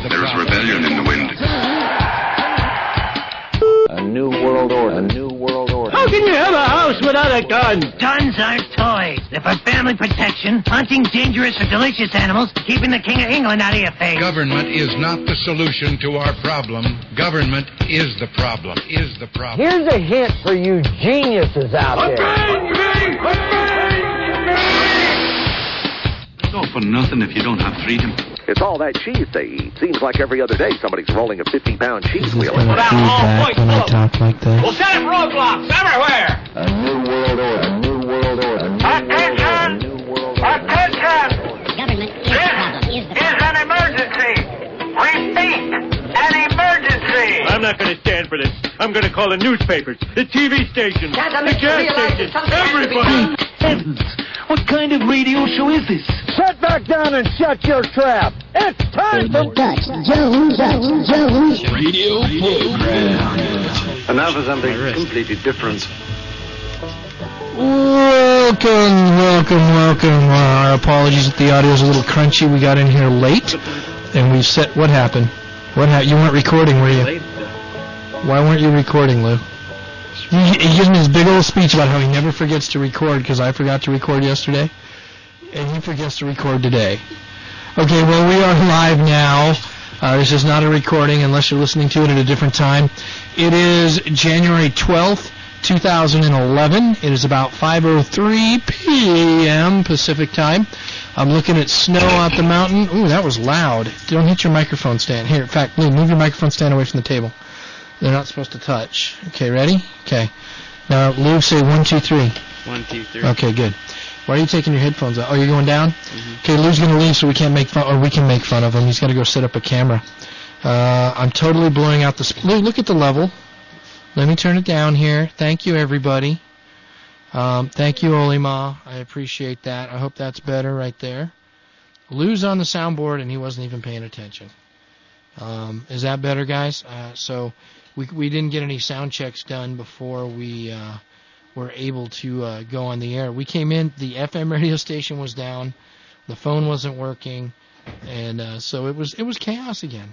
There is rebellion in the wind. A new world order. A new world order. How can you have a house without a gun? Guns aren't toys. They're for family protection, hunting dangerous or delicious animals, keeping the King of England out of your face. Government is not the solution to our problem. Government is the problem. Here's a hint for you geniuses out there. It's all for nothing if you don't have freedom. It's all that cheese they eat. Seems like every other day somebody's rolling a 50-pound cheese wheel. When I talk like that. We'll set up roadblocks everywhere. A new world order. A new world order. Attention! Attention! Government is the problem. Is an emergency. Repeat, an emergency. I'm not going to stand for this. I'm going to call the newspapers, the TV stations, the gas stations, everybody. Heavens! What kind of radio show is this? Sit back down and shut your trap. It's time for Dutch Jones Radio program. And now for something completely different. Welcome. Our apologies if the audio is a little crunchy. We got in here late, and we set. What happened? You weren't recording, were you? Why weren't you recording, Lou? He gives me this big old speech about how he never forgets to record because I forgot to record yesterday, and he forgets to record today. Okay, well, we are live now. This is not a recording unless you're listening to it at a different time. It is January 12th, 2011. It is about 5:03 p.m. Pacific time. I'm looking at snow out the mountain. Ooh, that was loud. Don't hit your microphone stand. Here, in fact, Lou, move your microphone stand away from the table. They're not supposed to touch. Okay, ready? Okay. Now, Lou, say 1, 2, 3. 1, 2, 3. Okay, good. Why are you taking your headphones out? Oh, you're going down? Mm-hmm. Okay, Lou's going to leave so we can't make fun, or we can make fun of him. He's got to go set up a camera. I'm totally blowing out the... Lou, look at the level. Let me turn it down here. Thank you, everybody. Thank you, Olima. I appreciate that. I hope that's better right there. Lou's on the soundboard, and he wasn't even paying attention. Is that better, guys? So we didn't get any sound checks done before we were able to go on the air. We came in, the FM radio station was down, the phone wasn't working, and so it was chaos again.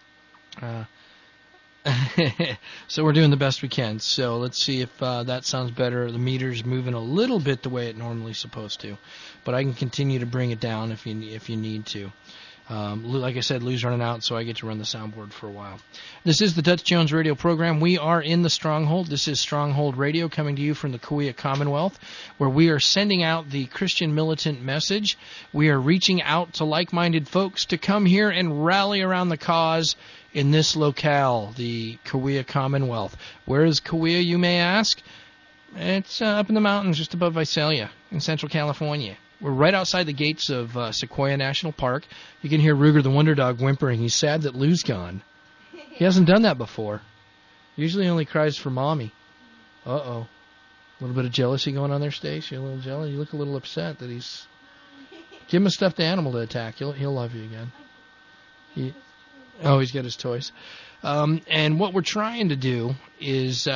So we're doing the best we can. So let's see if that sounds better. The meter's moving a little bit the way it normally is supposed to, but I can continue to bring it down if you need to. Like I said, Lou's running out, so I get to run the soundboard for a while. This is the Dutch Jones radio program. We are in the Stronghold. This is Stronghold Radio coming to you from the Kauai Commonwealth, where we are sending out the Christian militant message. We are reaching out to like-minded folks to come here and rally around the cause in this locale, the Kauai Commonwealth. Where is Kauai, you may ask? It's up in the mountains just above Visalia in Central California. We're right outside the gates of Sequoia National Park. You can hear Ruger the Wonder Dog whimpering. He's sad that Lou's gone. He hasn't done that before. Usually he only cries for Mommy. Uh-oh. A little bit of jealousy going on there, Stace? You're a little jealous? You look a little upset that he's... Give him a stuffed animal to attack. He'll love you again. He's got his toys. And what we're trying to do is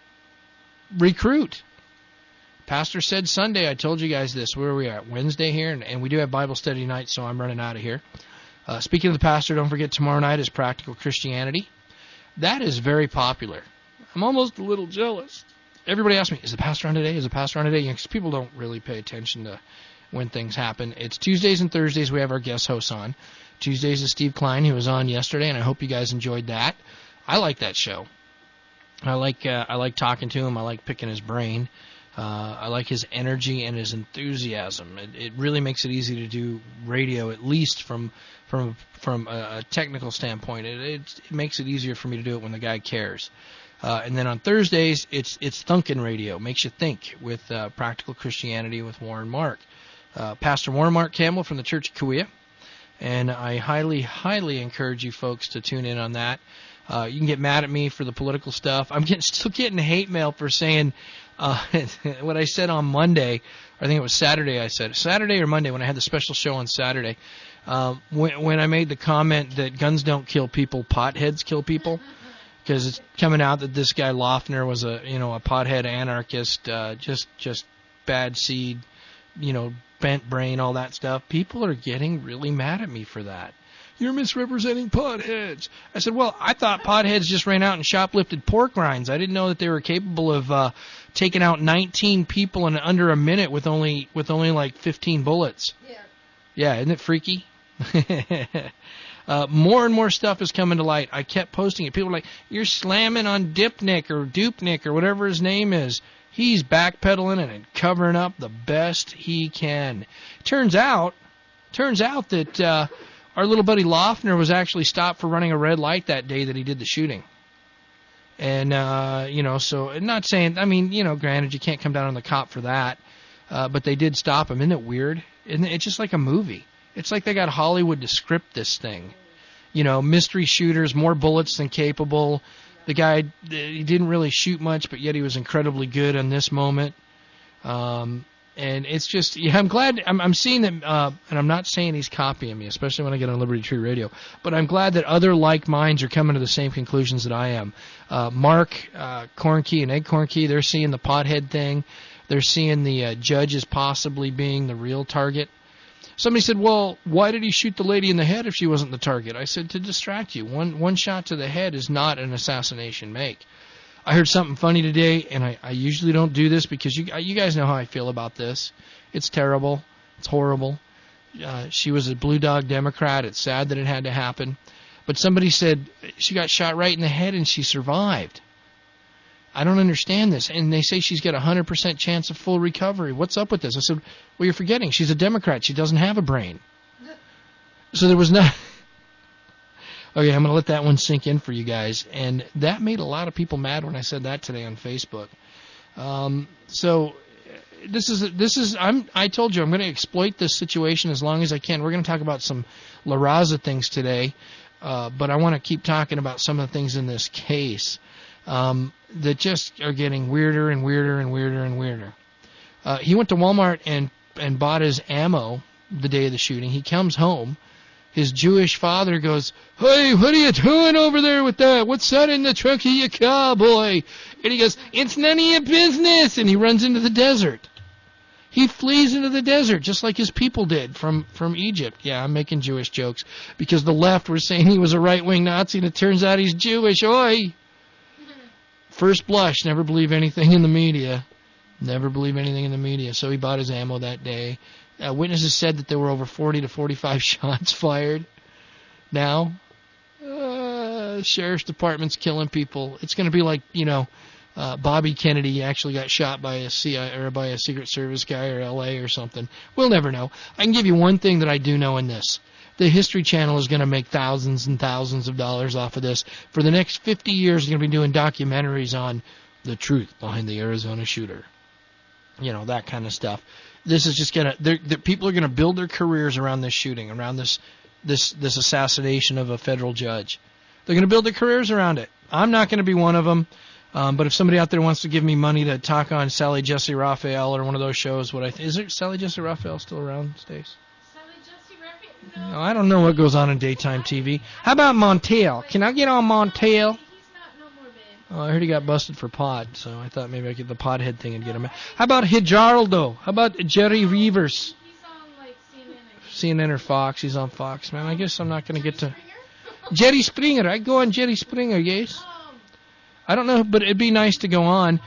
recruit. Pastor said Sunday, I told you guys this, where we are at Wednesday here, and we do have Bible study tonight, so I'm running out of here. Speaking of the pastor, don't forget tomorrow night is Practical Christianity. That is very popular. I'm almost a little jealous. Everybody asks me, is the pastor on today? Is the pastor on today? Because people don't really pay attention to when things happen. It's Tuesdays and Thursdays we have our guest hosts on. Tuesdays is Steve Klein, who was on yesterday, and I hope you guys enjoyed that. I like that show. I like talking to him. I like picking his brain. I like his energy and his enthusiasm. It really makes it easy to do radio, at least from a technical standpoint. It makes it easier for me to do it when the guy cares. And then on Thursdays, it's Thunkin' Radio, makes you think, with Practical Christianity with Warren Mark. Pastor Warren Mark Campbell from the Church of Kauai. And I highly, highly encourage you folks to tune in on that. You can get mad at me for the political stuff. I'm still getting hate mail for saying what I said on Monday. I think it was Saturday I said. Saturday or Monday when I had the special show on Saturday. When I made the comment that guns don't kill people, potheads kill people. Because it's coming out that this guy Loeffner was a pothead anarchist, just bad seed, bent brain, all that stuff. People are getting really mad at me for that. you're misrepresenting potheads. I said, well, I thought potheads just ran out and shoplifted pork rinds. I didn't know that they were capable of taking out 19 people in under a minute with only like 15 bullets. Yeah, isn't it freaky? More and more stuff is coming to light. I kept posting it. People were like, you're slamming on Dipnik or Dupnik or whatever his name is. He's backpedaling and covering up the best he can. Turns out that our little buddy Loeffner was actually stopped for running a red light that day that he did the shooting. And, so not saying, granted, you can't come down on the cop for that, but they did stop him. Isn't it weird? Isn't it? It's just like a movie. It's like they got Hollywood to script this thing. Mystery shooters, more bullets than capable. The guy, he didn't really shoot much, but yet he was incredibly good in this moment. And it's just, I'm glad, I'm seeing that, and I'm not saying he's copying me, especially when I get on Liberty Tree Radio, but I'm glad that other like minds are coming to the same conclusions that I am. Mark Cornkey and Ed Cornkey, they're seeing the pothead thing. They're seeing the judge as possibly being the real target. Somebody said, well, why did he shoot the lady in the head if she wasn't the target? I said, to distract you. One shot to the head is not an assassination make. I heard something funny today, and I usually don't do this because you guys know how I feel about this. It's terrible. It's horrible. She was a Blue Dog Democrat. It's sad that it had to happen. But somebody said she got shot right in the head and she survived. I don't understand this. And they say she's got a 100% chance of full recovery. What's up with this? I said, well, you're forgetting. She's a Democrat. She doesn't have a brain. So there was no... Okay, I'm going to let that one sink in for you guys. And that made a lot of people mad when I said that today on Facebook. So I told you I'm going to exploit this situation as long as I can. We're going to talk about some La Raza things today. But I want to keep talking about some of the things in this case. That just are getting weirder and weirder and weirder and weirder. He went to Walmart and bought his ammo the day of the shooting. He comes home. His Jewish father goes, hey, what are you doing over there with that? What's that in the trunk of your car, boy? And he goes, it's none of your business. And he runs into the desert. He flees into the desert just like his people did from Egypt. Yeah, I'm making Jewish jokes because the left were saying he was a right-wing Nazi, and it turns out he's Jewish. Oi! First blush, never believe anything in the media. Never believe anything in the media. So he bought his ammo that day. Witnesses said that there were over 40 to 45 shots fired. Now, sheriff's department's killing people. It's going to be like, Bobby Kennedy actually got shot by a CIA or by a Secret Service guy or LA or something. We'll never know. I can give you one thing that I do know in this. The History Channel is going to make thousands and thousands of dollars off of this. For the next 50 years, they're going to be doing documentaries on the truth behind the Arizona shooter. That kind of stuff. This is just going to... people are going to build their careers around this shooting, around this assassination of a federal judge. They're going to build their careers around it. I'm not going to be one of them. But if somebody out there wants to give me money to talk on Sally Jesse Raphael or one of those shows, is there Sally Jesse Raphael still around, Stace? No, I don't know what goes on in daytime TV. How about Montel? Can I get on Montel? Oh, I heard he got busted for pot, so I thought maybe I could get the pothead thing and get him. How about Hijardo? How about Jerry Reavers? He's on, like, CNN or Fox. He's on Fox, man. I guess I'm not going to get to... Jerry Springer. I go on Jerry Springer, yes? I don't know, but it'd be nice to go on.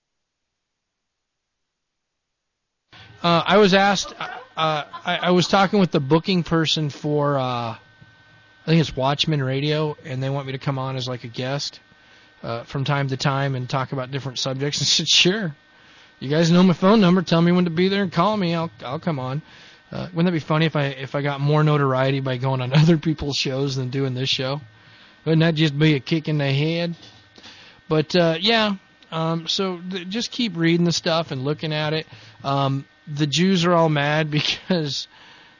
I was asked... I was talking with the booking person for, I think it's Watchman Radio, and they want me to come on as like a guest from time to time and talk about different subjects. I said, sure. You guys know my phone number. Tell me when to be there and call me. I'll come on. Wouldn't that be funny if I got more notoriety by going on other people's shows than doing this show? Wouldn't that just be a kick in the head? But, so just keep reading the stuff and looking at it. The Jews are all mad because,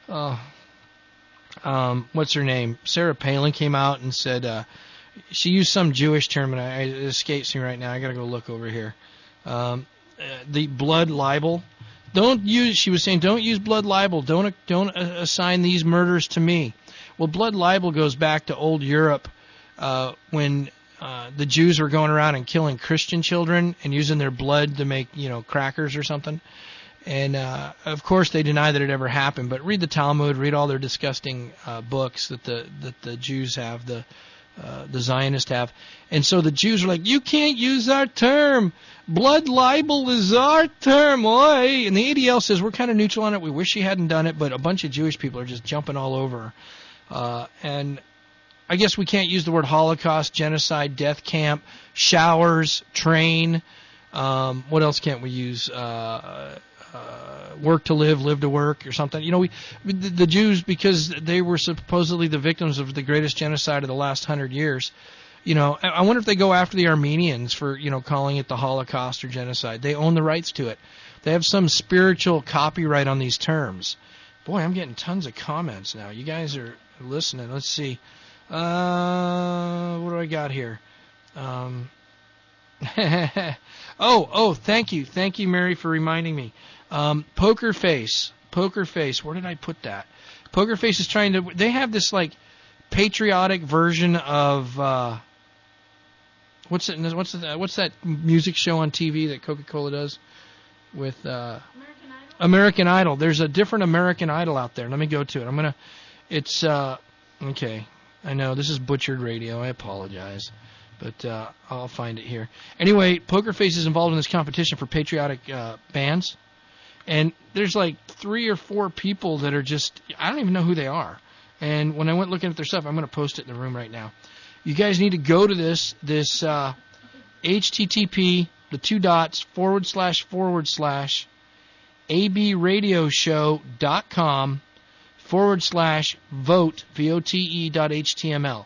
what's her name? Sarah Palin came out and said, she used some Jewish term, and it escapes me right now. I got to go look over here. The blood libel. She was saying, don't use blood libel. Don't assign these murders to me. Well, blood libel goes back to old Europe when the Jews were going around and killing Christian children and using their blood to make, crackers or something. And, of course, they deny that it ever happened. But read the Talmud, read all their disgusting books that the Jews have, the Zionists have. And so the Jews are like, you can't use our term. Blood libel is our term. Oi. And the ADL says, we're kind of neutral on it. We wish he hadn't done it. But a bunch of Jewish people are just jumping all over. And I guess we can't use the word Holocaust, genocide, death camp, showers, train. What else can't we use? Work to live, live to work, or something. You know, the Jews, because they were supposedly the victims of the greatest genocide of the last 100 years. You know, I wonder if they go after the Armenians for, you know, calling it the Holocaust or genocide. They own the rights to it. They have some spiritual copyright on these terms. Boy, I'm getting tons of comments now. You guys are listening. Let's see. What do I got here? Thank you, Mary, for reminding me. Poker Face. Where did I put that? Poker Face is trying to. They have this like patriotic version of what's that music show on TV that Coca-Cola does with American Idol. There's a different American Idol out there. Let me go to it. It's okay. I know this is butchered radio. I apologize. But I'll find it here. Anyway, Poker Face is involved in this competition for patriotic bands. And there's like 3 or 4 people that are just, I don't even know who they are. And when I went looking at their stuff, I'm going to post it in the room right now. You guys need to go to this http, abradioshow.com/vote, vote.html.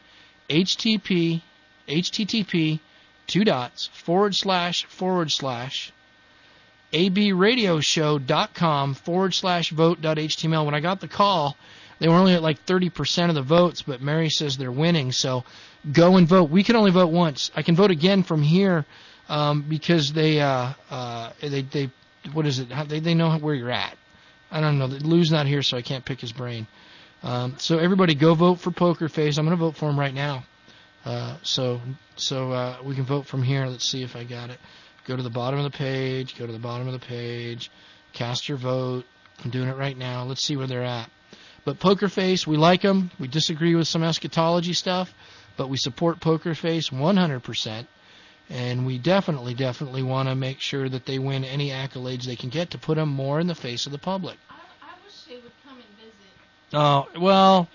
http://abradioshow.com/vote.html. When I got the call, they were only at like 30% of the votes, but Mary says they're winning, so go and vote. We can only vote once. I can vote again from here because they what is it? They know where you're at. I don't know. Lou's not here, so I can't pick his brain. So everybody go vote for Poker Face. I'm going to vote for him right now. So we can vote from here. Let's see if I got it. Go to the bottom of the page. Cast your vote. I'm doing it right now. Let's see where they're at. But Poker Face, we like them. We disagree with some eschatology stuff, but we support Poker Face 100%. And we definitely want to make sure that they win any accolades they can get to put them more in the face of the public. I wish they would come and visit. Oh, well,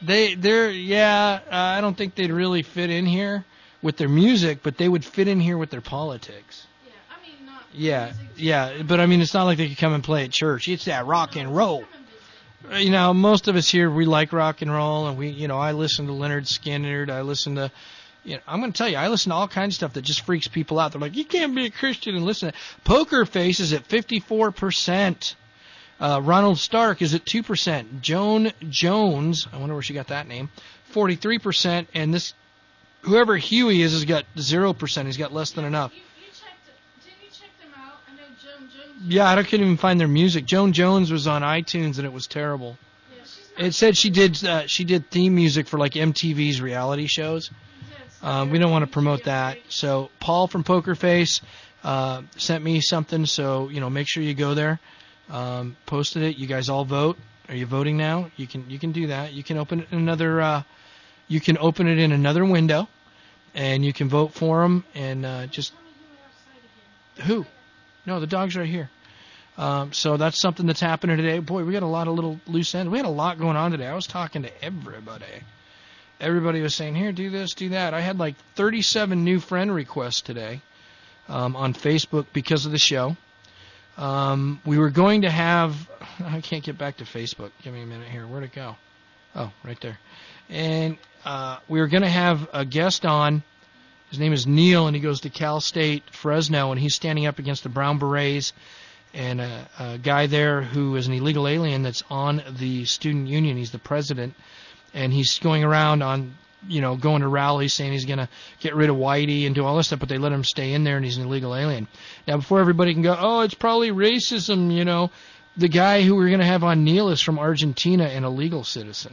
I don't think they'd really fit in here with their music, but they would fit in here with their politics. Yeah, I mean, not Yeah, but I mean, it's not like they could come and play at church. It's that rock and roll. You know, most of us here, we like rock and roll, and I listen to Leonard Skinner, I listen to, I'm going to tell you, I listen to all kinds of stuff that just freaks people out. They're like, you can't be a Christian and listen to Poker Face is at 54%. Ronald Stark is at 2%. Joan Jones, I wonder where she got that name, 43%. And this, whoever Huey is, has got 0%. He's got less than enough. Didn't you check them out? I know Joan Jones. Yeah, I couldn't even find their music. Joan Jones was on iTunes, and it was terrible. Yeah, it said she did theme music for like MTV's reality shows. We don't want to promote that. So Paul from Poker Face sent me something. So make sure you go there. Posted it. You guys all vote. Are you voting now? You can do that. You can open it in another. You can open it in another window, and you can vote for them. And just who? No, the dog's right here. So that's something that's happening today. Boy, we got a lot of little loose ends. We had a lot going on today. I was talking to everybody. Everybody was saying, here, do this, do that. I had like 37 new friend requests today on Facebook because of the show. We were going to have, I can't get back to Facebook. Give me a minute here. Where'd it go? Oh, right there. And we were going to have a guest on. His name is Neil, and he goes to Cal State Fresno, and he's standing up against the Brown Berets and a guy there who is an illegal alien that's on the student union. He's the president. And he's going around on, going to rallies saying he's going to get rid of Whitey and do all this stuff, but they let him stay in there and he's an illegal alien. Now, before everybody can go, oh, it's probably racism, the guy who we're going to have on Neil is from Argentina and a legal citizen.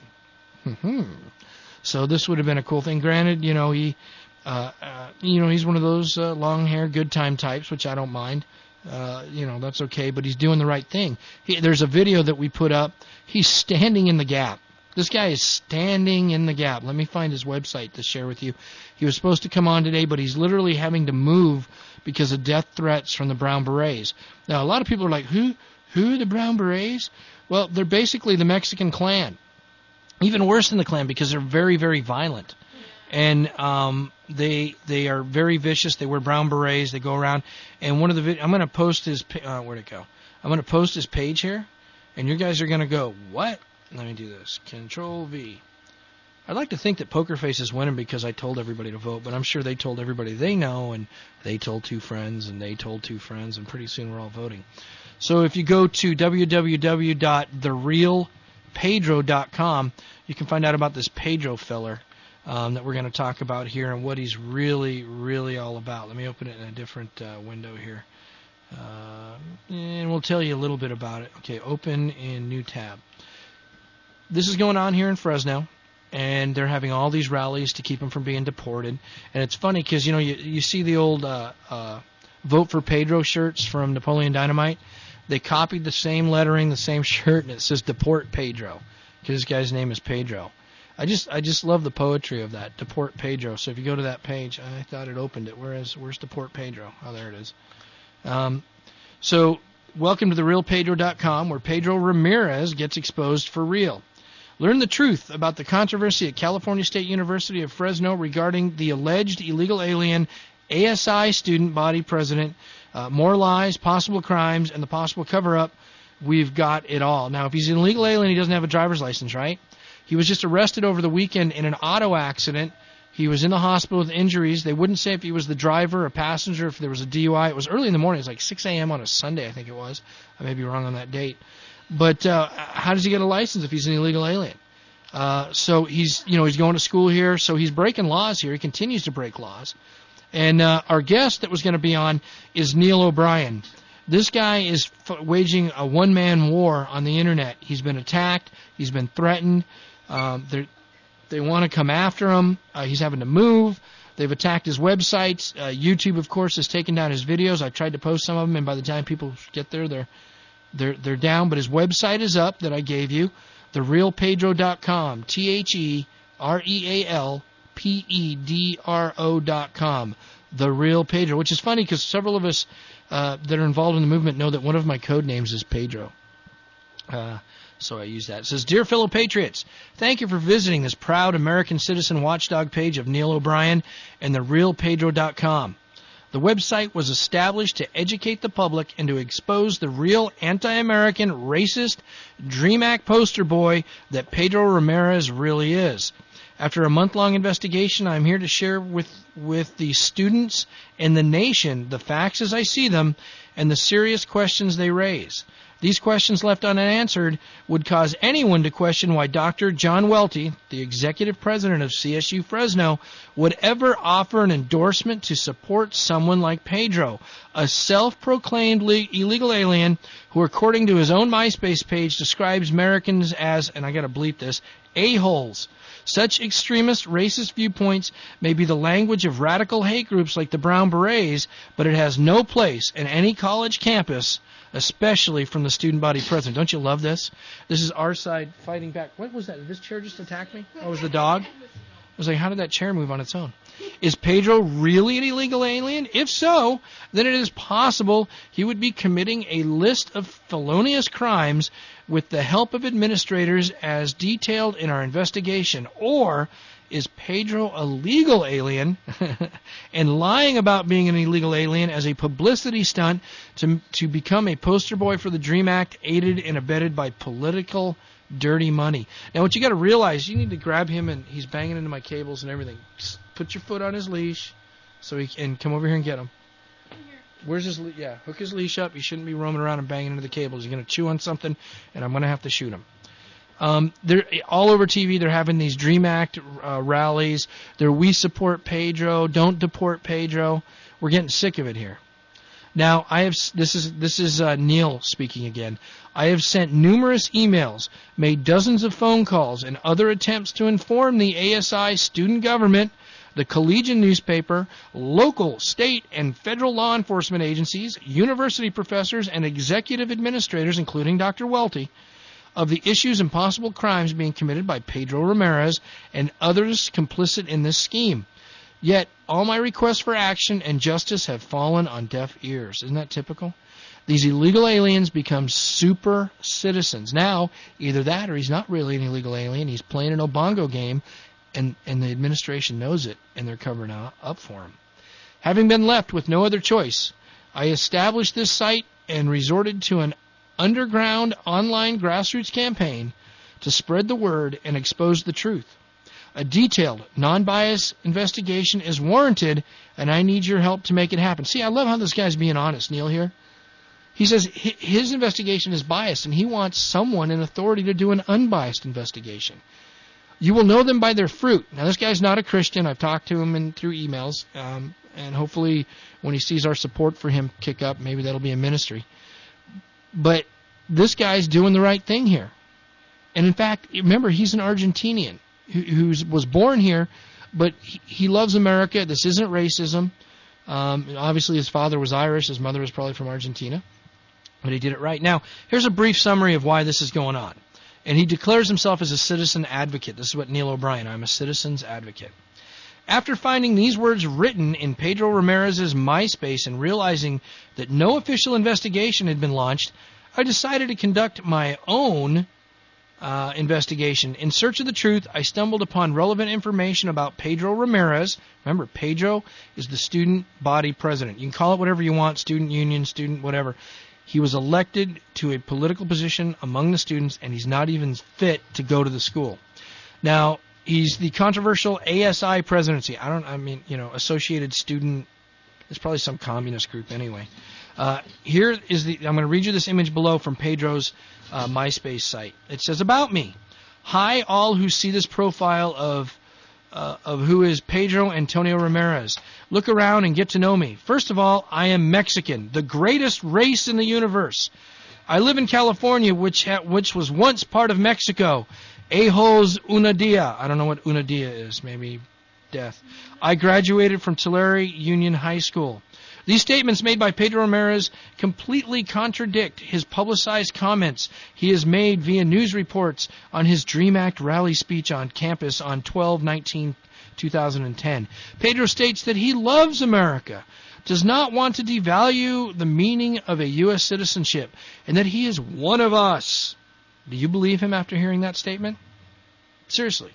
So this would have been a cool thing. Granted, he's one of those long-haired, good-time types, which I don't mind. That's okay, but he's doing the right thing. There's a video that we put up. He's standing in the gap. This guy is standing in the gap. Let me find his website to share with you. He was supposed to come on today, but he's literally having to move because of death threats from the Brown Berets. Now, a lot of people are like, who are the Brown Berets? Well, they're basically the Mexican Klan. Even worse than the Klan because they're very, very violent. And they are very vicious. They wear brown berets. They go around. And one of the I'm going to post his where'd it go? I'm going to post his page here, and you guys are going to go, what? Let me do this. Control V. I'd like to think that Poker Face is winning because I told everybody to vote, but I'm sure they told everybody they know, and they told 2 friends, and they told 2 friends, and pretty soon we're all voting. So if you go to www.therealpedro.com, you can find out about this Pedro feller that we're going to talk about here and what he's really, really all about. Let me open it in a different window here. And we'll tell you a little bit about it. Okay, open in new tab. This is going on here in Fresno, and they're having all these rallies to keep him from being deported. And it's funny because, you see the old Vote for Pedro shirts from Napoleon Dynamite. They copied the same lettering, the same shirt, and it says Deport Pedro because this guy's name is Pedro. I just love the poetry of that, Deport Pedro. So if you go to that page, I thought it opened it. Where's Deport Pedro? Oh, there it is. So welcome to therealpedro.com, where Pedro Ramirez gets exposed for real. Learn the truth about the controversy at California State University of Fresno regarding the alleged illegal alien ASI student body president. More lies, possible crimes, and the possible cover-up. We've got it all. Now, if he's an illegal alien, he doesn't have a driver's license, right? He was just arrested over the weekend in an auto accident. He was in the hospital with injuries. They wouldn't say if he was the driver, a passenger, if there was a DUI. It was early in the morning. It was like 6 a.m. on a Sunday, I think it was. I may be wrong on that date. But how does he get a license if he's an illegal alien? So he's going to school here, so he's breaking laws here. He continues to break laws. And our guest that was going to be on is Neil O'Brien. This guy is waging a one-man war on the Internet. He's been attacked. He's been threatened. They want to come after him. He's having to move. They've attacked his websites. YouTube, of course, has taken down his videos. I tried to post some of them, and by the time people get there, they're down. But his website is up that I gave you, therealpedro.com, TheRealPedro.com, The Real Pedro, which is funny because several of us that are involved in the movement know that one of my code names is Pedro. So I use that. It says, Dear fellow patriots, thank you for visiting this proud American citizen watchdog page of Neil O'Brien and therealpedro.com. The website was established to educate the public and to expose the real anti-American, racist, Dream Act poster boy that Pedro Ramirez really is. After a month-long investigation, I'm here to share with the students and the nation the facts as I see them and the serious questions they raise. These questions left unanswered would cause anyone to question why Dr. John Welty, the executive president of CSU Fresno, would ever offer an endorsement to support someone like Pedro, a self-proclaimed illegal alien who, according to his own MySpace page, describes Americans as, and I got to bleep this, a-holes. Such extremist, racist viewpoints may be the language of radical hate groups like the Brown Berets, but it has no place in any college campus, especially from the student body president. Don't you love this? This is our side fighting back. What was that? Did this chair just attack me? Oh, it was the dog? I was like, how did that chair move on its own? Is Pedro really an illegal alien? If so, then it is possible he would be committing a list of felonious crimes with the help of administrators as detailed in our investigation. Or is Pedro a legal alien and lying about being an illegal alien as a publicity stunt to become a poster boy for the DREAM Act, aided and abetted by political dirty money? Now, what you got to realize, you need to grab him, and he's banging into my cables and everything. Just put your foot on his leash so he can come over here and get him. Where's his leash? Yeah, hook his leash up. He shouldn't be roaming around and banging into the cables. He's going to chew on something, and I'm going to have to shoot him. They're all over TV. They're having these DREAM Act rallies. They're We Support Pedro, Don't Deport Pedro. We're getting sick of it here. Now, this is Neil speaking again. I have sent numerous emails, made dozens of phone calls, and other attempts to inform the ASI student government the Collegian newspaper, local, state, and federal law enforcement agencies, university professors, and executive administrators, including Dr. Welty, of the issues and possible crimes being committed by Pedro Ramirez and others complicit in this scheme. Yet, all my requests for action and justice have fallen on deaf ears. Isn't that typical? These illegal aliens become super citizens. Now, either that or he's not really an illegal alien. He's playing an Obongo game, and the administration knows it, and they're covering up for him. Having been left with no other choice, I established this site and resorted to an underground online grassroots campaign to spread the word and expose the truth. A detailed, non-biased investigation is warranted, and I need your help to make it happen. See, I love how this guy's being honest, Neil, here. He says his investigation is biased, and he wants someone in authority to do an unbiased investigation. You will know them by their fruit. Now, this guy's not a Christian. I've talked to him through emails, and hopefully when he sees our support for him kick up, maybe that'll be a ministry. But this guy's doing the right thing here. And in fact, remember, he's an Argentinian who was born here, but he loves America. This isn't racism. Obviously, his father was Irish. His mother was probably from Argentina. But he did it right. Now, here's a brief summary of why this is going on. And he declares himself as a citizen advocate. This is what Neil O'Brien, I'm a citizen's advocate. After finding these words written in Pedro Ramirez's MySpace and realizing that no official investigation had been launched, I decided to conduct my own investigation. In search of the truth, I stumbled upon relevant information about Pedro Ramirez. Remember, Pedro is the student body president. You can call it whatever you want, student union, student whatever. He was elected to a political position among the students, and he's not even fit to go to the school. Now, he's the controversial ASI presidency. Associated Student. It's probably some communist group anyway. Here is I'm going to read you this image below from Pedro's MySpace site. It says, about me. Hi, all who see this profile of who is Pedro Antonio Ramirez. Look around and get to know me. First of all, I am Mexican, the greatest race in the universe. I live in California, which was once part of Mexico. Ejos una dia. I don't know what una dia is. Maybe death. I graduated from Tulare Union High School. These statements made by Pedro Ramirez completely contradict his publicized comments he has made via news reports on his DREAM Act rally speech on campus on 12/19/2010. Pedro states that he loves America, does not want to devalue the meaning of a U.S. citizenship, and that he is one of us. Do you believe him after hearing that statement? Seriously.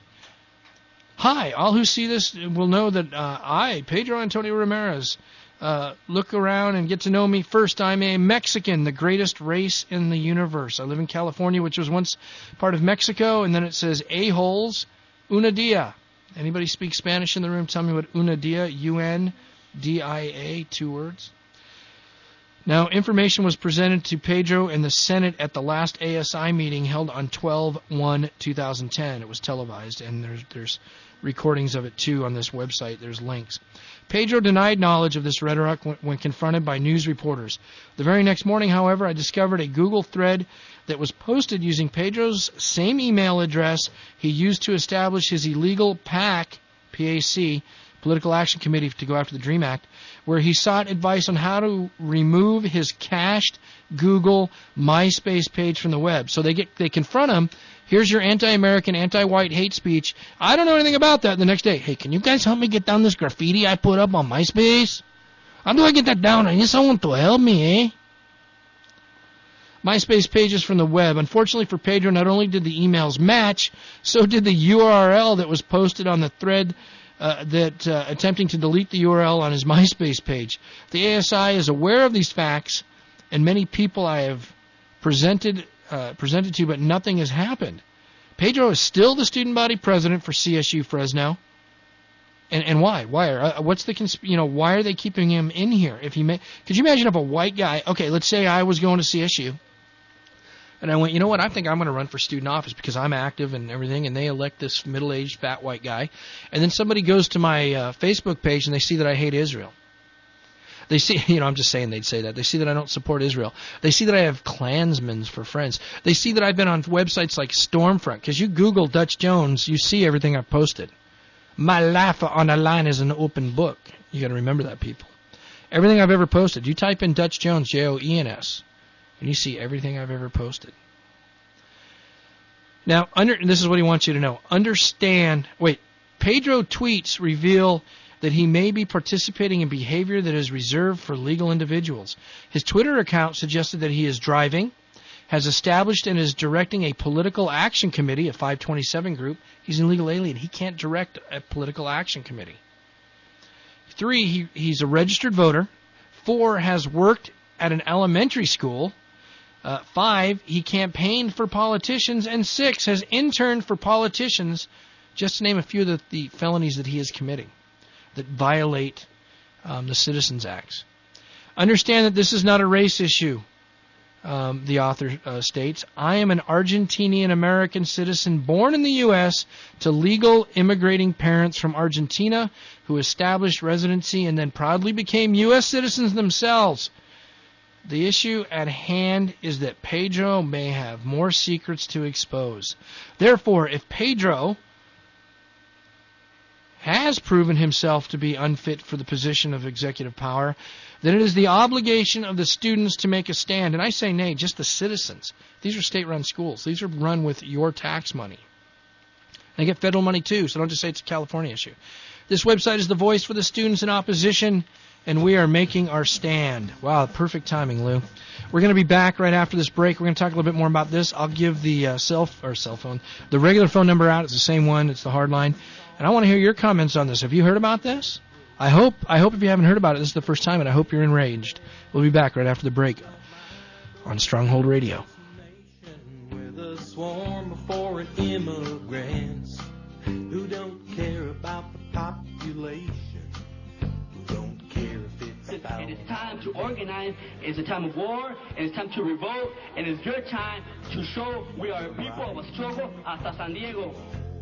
Hi, all who see this will know that I, Pedro Antonio Ramirez, look around and get to know me. First, I'm a Mexican, the greatest race in the universe. I live in California, which was once part of Mexico, and then it says a-holes, una dia. Anybody speak Spanish in the room? Tell me what una dia, U-N-D-I-A, 2 words. Now, information was presented to Pedro in the Senate at the last ASI meeting held on 12/1/2010. It was televised, and there's recordings of it, too, on this website. There's links. Pedro denied knowledge of this rhetoric when confronted by news reporters. The very next morning, however, I discovered a Google thread that was posted using Pedro's same email address he used to establish his illegal PAC, P-A-C, Political Action Committee to go after the DREAM Act, where he sought advice on how to remove his cached Google MySpace page from the web. So they confront him. Here's your anti-American, anti-white hate speech. I don't know anything about that. The next day, hey, can you guys help me get down this graffiti I put up on MySpace? How do I get that down? I need someone to help me, eh? MySpace pages from the web. Unfortunately for Pedro, not only did the emails match, so did the URL that was posted on the thread attempting to delete the URL on his MySpace page. The ASI is aware of these facts, and many people I have presented to, but nothing has happened. Pedro is still the student body president for CSU Fresno. And why? What's the why are they keeping him in here? Could you imagine if a white guy? Okay, let's say I was going to CSU, and I went, you know what? I think I'm going to run for student office because I'm active and everything, and they elect this middle-aged fat white guy, and then somebody goes to my Facebook page and they see that I hate Israel. They see, I'm just saying they'd say that. They see that I don't support Israel. They see that I have Klansmen for friends. They see that I've been on websites like Stormfront, because you Google Dutch Jones, you see everything I've posted. My life on the line is an open book. You got to remember that, people. Everything I've ever posted, you type in Dutch Jones, Joens, and you see everything I've ever posted. Now, this is what he wants you to know. Pedro tweets reveal that he may be participating in behavior that is reserved for legal individuals. His Twitter account suggested that he is driving, has established and is directing a political action committee, a 527 group. He's an illegal alien. He can't direct a political action committee. 3, he's a registered voter. 4, has worked at an elementary school. 5, he campaigned for politicians. And 6, has interned for politicians, just to name a few of the felonies that he is committing that violate the Citizens Acts. Understand that this is not a race issue, the author states. I am an Argentinian-American citizen born in the U.S. to legal immigrating parents from Argentina who established residency and then proudly became U.S. citizens themselves. The issue at hand is that Pedro may have more secrets to expose. Therefore, if Pedro has proven himself to be unfit for the position of executive power, then it is the obligation of the students to make a stand. And I say nay, just the citizens. These are state-run schools. These are run with your tax money. They get federal money too, so don't just say it's a California issue. This website is the voice for the students in opposition, and we are making our stand. Wow, perfect timing, Lou. We're going to be back right after this break. We're going to talk a little bit more about this. I'll give the cell phone, the regular phone number out. It's the same one. It's the hard line. And I want to hear your comments on this. Have you heard about this? I hope if you haven't heard about it, this is the first time, and I hope you're enraged. We'll be back right after the break on Stronghold Radio. With a swarm of foreign immigrants who don't care about the population, who don't care if it's about... It is time to organize. It's a time of war, and it's time to revolt, and it's your time to show we are a people of a struggle hasta San Diego.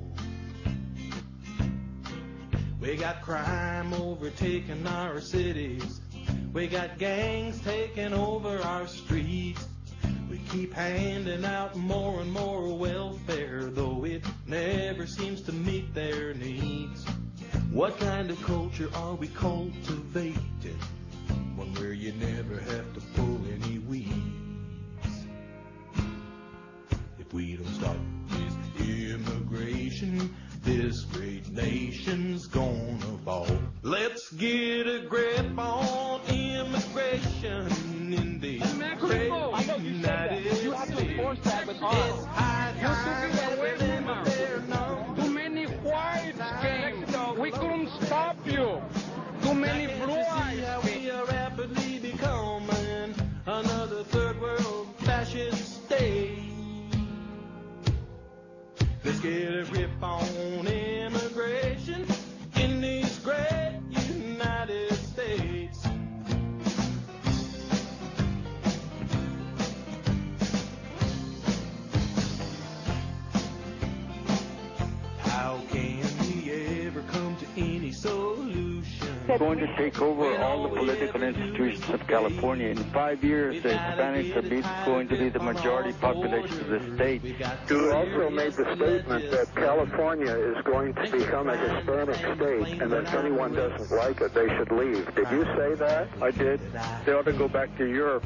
We got crime overtaking our cities. We got gangs taking over our streets. We keep handing out more and more welfare, though it never seems to meet their needs. What kind of culture are we cultivating? One where you never have to pull any weeds. If we don't stop this immigration, this great nation's gonna fall. Let's get a grip on immigration in the great United States. You have to force that with us. Too many whites came. We couldn't stop you. Too many blue eyes came. We are rapidly becoming another third world fascist state. Let's get a grip on immigration in these great United States. How can we ever come to any solution? It's going to take over all the political institutions of California. In 5 years, the Hispanics are going to be the majority population of the state. You also made the statement that California is going to become a Hispanic state, and that if anyone doesn't like it, they should leave. Did you say that? I did. They ought to go back to Europe.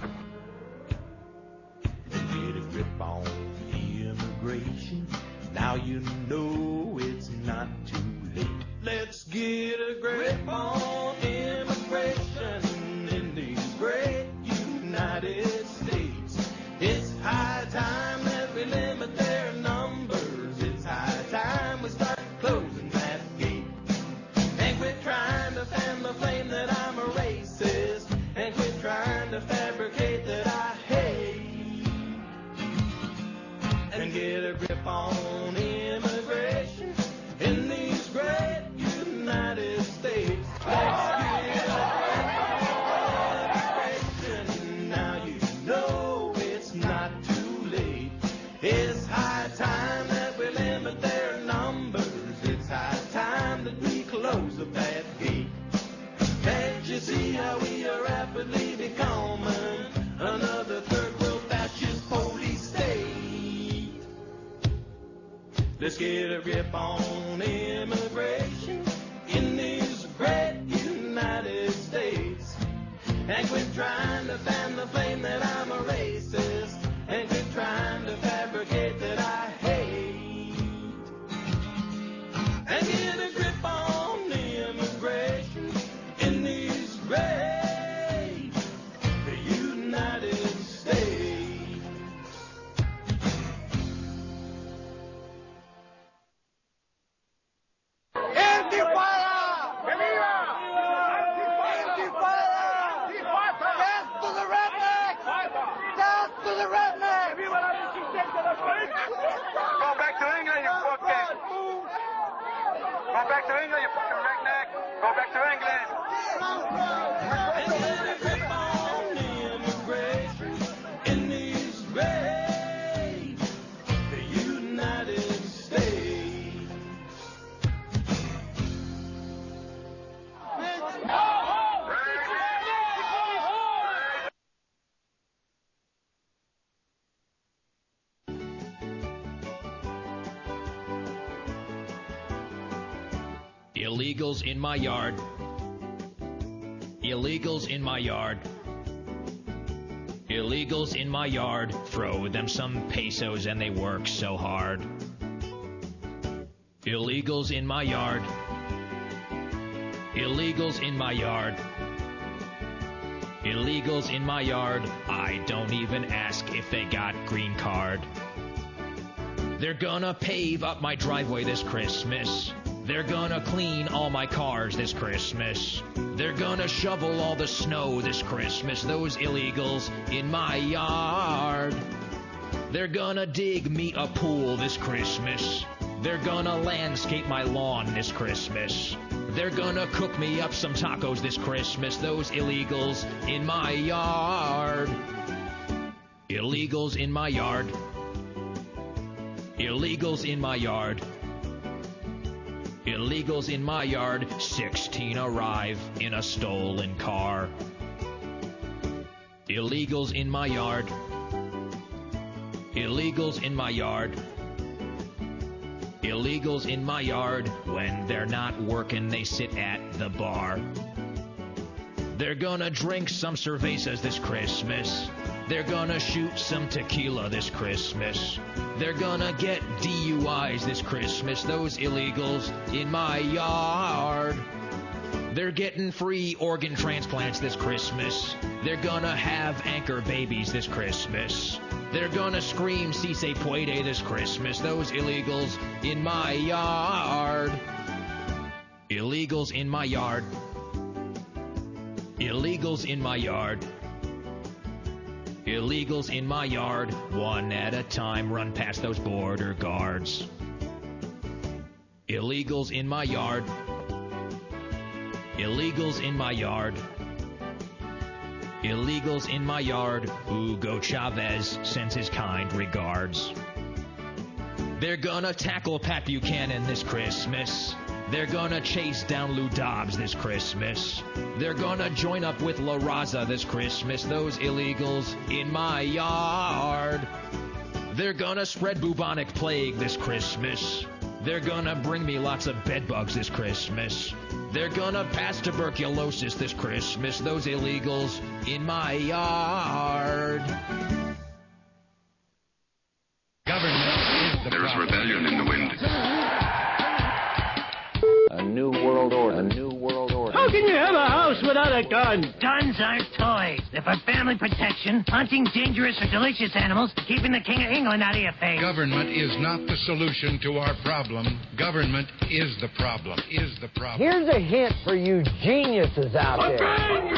Get a grip on immigration. Now you know it's not too late. Let's get a grip on immigration in these great United States. It's high time that we limit their numbers. It's high time we start closing that gate. And quit trying to fan the flame that I'm a racist. And quit trying to fabricate that I hate. And get a grip on immigration in these great United States. Let's get immigration. Now you know it's not too late. It's high time that we limit their numbers. It's high time that we close the bad gate. Can't you see how we are rapidly becoming another third world fascist police state? Let's get a grip on immigration back to England, you fucking redneck. Go back to England. In these great United States. Illegals in my yard. Illegals in my yard. Illegals in my yard. Throw them some pesos and they work so hard. Illegals in my yard. Illegals in my yard. Illegals in my yard. I don't even ask if they got green card. They're gonna pave up my driveway this Christmas. They're gonna clean all my cars this Christmas. They're gonna shovel all the snow this Christmas. Those illegals in my yard. They're gonna dig me a pool this Christmas. They're gonna landscape my lawn this Christmas. They're gonna cook me up some tacos this Christmas. Those illegals in my yard. Illegals in my yard. Illegals in my yard. Illegals in my yard. 16 arrive in a stolen car. Illegals in my yard. Illegals in my yard. Illegals in my yard. When they're not working, they sit at the bar. They're gonna drink some cervezas this Christmas. They're gonna shoot some tequila this Christmas. They're gonna get DUIs this Christmas. Those illegals in my yard. They're getting free organ transplants this Christmas. They're gonna have anchor babies this Christmas. They're gonna scream "Si se puede" this Christmas. Those illegals in my yard. Illegals in my yard. Illegals in my yard. Illegals in my yard. One at a time run past those border guards. Illegals in my yard. Illegals in my yard. Illegals in my yard. Hugo Chavez sends his kind regards. They're gonna tackle Pat Buchanan this Christmas. They're gonna chase down Lou Dobbs this Christmas. They're gonna join up with La Raza this Christmas. Those illegals in my yard. They're gonna spread bubonic plague this Christmas. They're gonna bring me lots of bedbugs this Christmas. They're gonna pass tuberculosis this Christmas. Those illegals in my yard. There is rebellion in the wind. A new world order. A new world order. How can you have a house without a gun? Guns aren't toys. They're for family protection, hunting dangerous or delicious animals, keeping the King of England out of your face. Government is not the solution to our problem. Government is the problem. Is the problem. Here's a hint for you geniuses out there.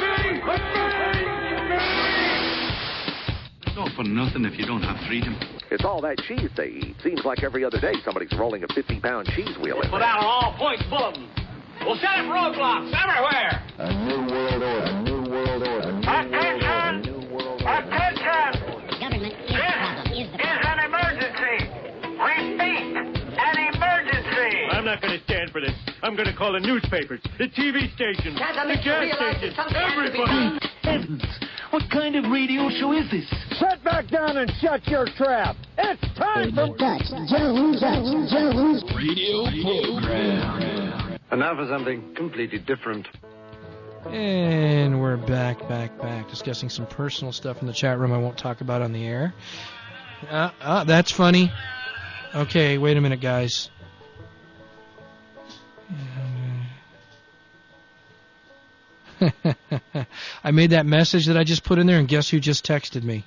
It's all for nothing if you don't have freedom. It's all that cheese they eat. Seems like every other day somebody's rolling a 50-pound cheese wheel in Put there. out an all-points bulletin. We'll set up roadblocks everywhere. A new world order. A new world order. A new world order. A new world order. Attention! Government is the problem. Is the problem. an emergency. Repeat, an emergency. I'm not going to stand for this. I'm going to call the newspapers, the TV stations, the gas stations, everybody. Heavens! What kind of radio show is this? Sit back down and shut your trap. It's time for Dutch Jones Radio program. And now for something completely different. And we're back, discussing some personal stuff in the chat room I won't talk about on the air. That's funny. Okay, wait a minute, guys. I made that message that I just put in there, and guess who just texted me?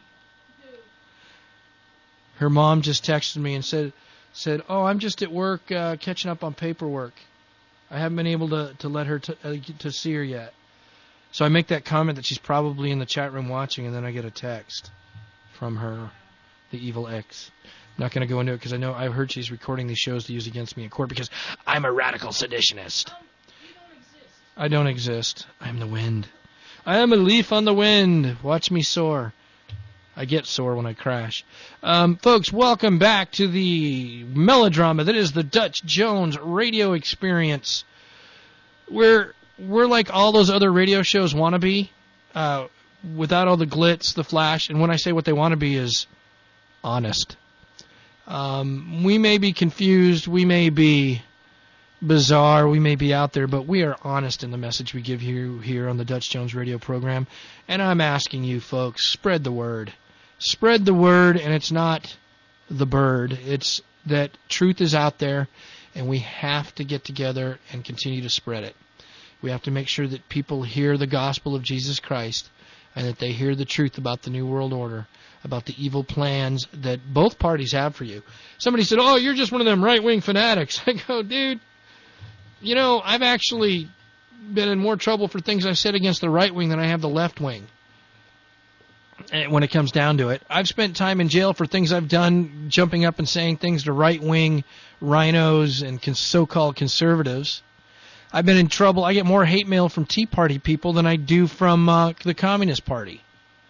Her mom just texted me and said, "Oh, I'm just at work catching up on paperwork. I haven't been able to let her to see her yet." So I make that comment that she's probably in the chat room watching, and then I get a text from her, the evil ex. I'm not going to go into it because I know I've heard she's recording these shows to use against me in court because I'm a radical seditionist. I don't exist. I'm the wind. I am a leaf on the wind. Watch me soar. I get sore when I crash. Folks, welcome back to the melodrama that is the Dutch Jones radio experience. We're like all those other radio shows want to be, without all the glitz, the flash, and when I say what they want to be is honest. We may be confused, we may be bizarre, we may be out there, but we are honest in the message we give you here on the Dutch Jones radio program. And I'm asking you folks, spread the word. Spread the word, and it's not the bird. It's that truth is out there, and we have to get together and continue to spread it. We have to make sure that people hear the gospel of Jesus Christ and that they hear the truth about the New World Order, about the evil plans that both parties have for you. Somebody said, oh, you're just one of them right-wing fanatics. I go, dude, you know, I've actually been in more trouble for things I've said against the right wing than I have the left wing. And when it comes down to it, I've spent time in jail for things I've done, jumping up and saying things to right-wing rhinos and so-called conservatives. I've been in trouble. I get more hate mail from Tea Party people than I do from the Communist Party.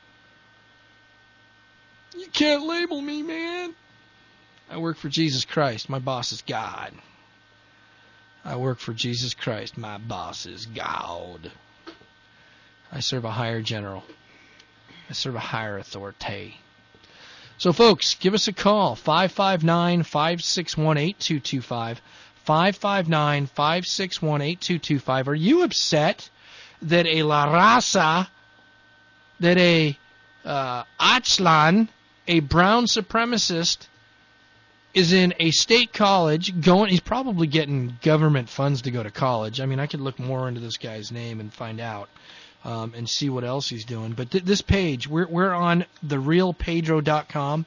You can't label me, man. I work for Jesus Christ. My boss is God. I work for Jesus Christ. My boss is God. I serve a higher general. I serve a higher authority. So, folks, give us a call, 559-561-8225. 559-561-8225. Are you upset that a La Raza, that a Achlan, a brown supremacist, is in a state college going? He's probably getting government funds to go to college. I mean, I could look more into this guy's name and find out and see what else he's doing. But this page, we're on therealpedro.com.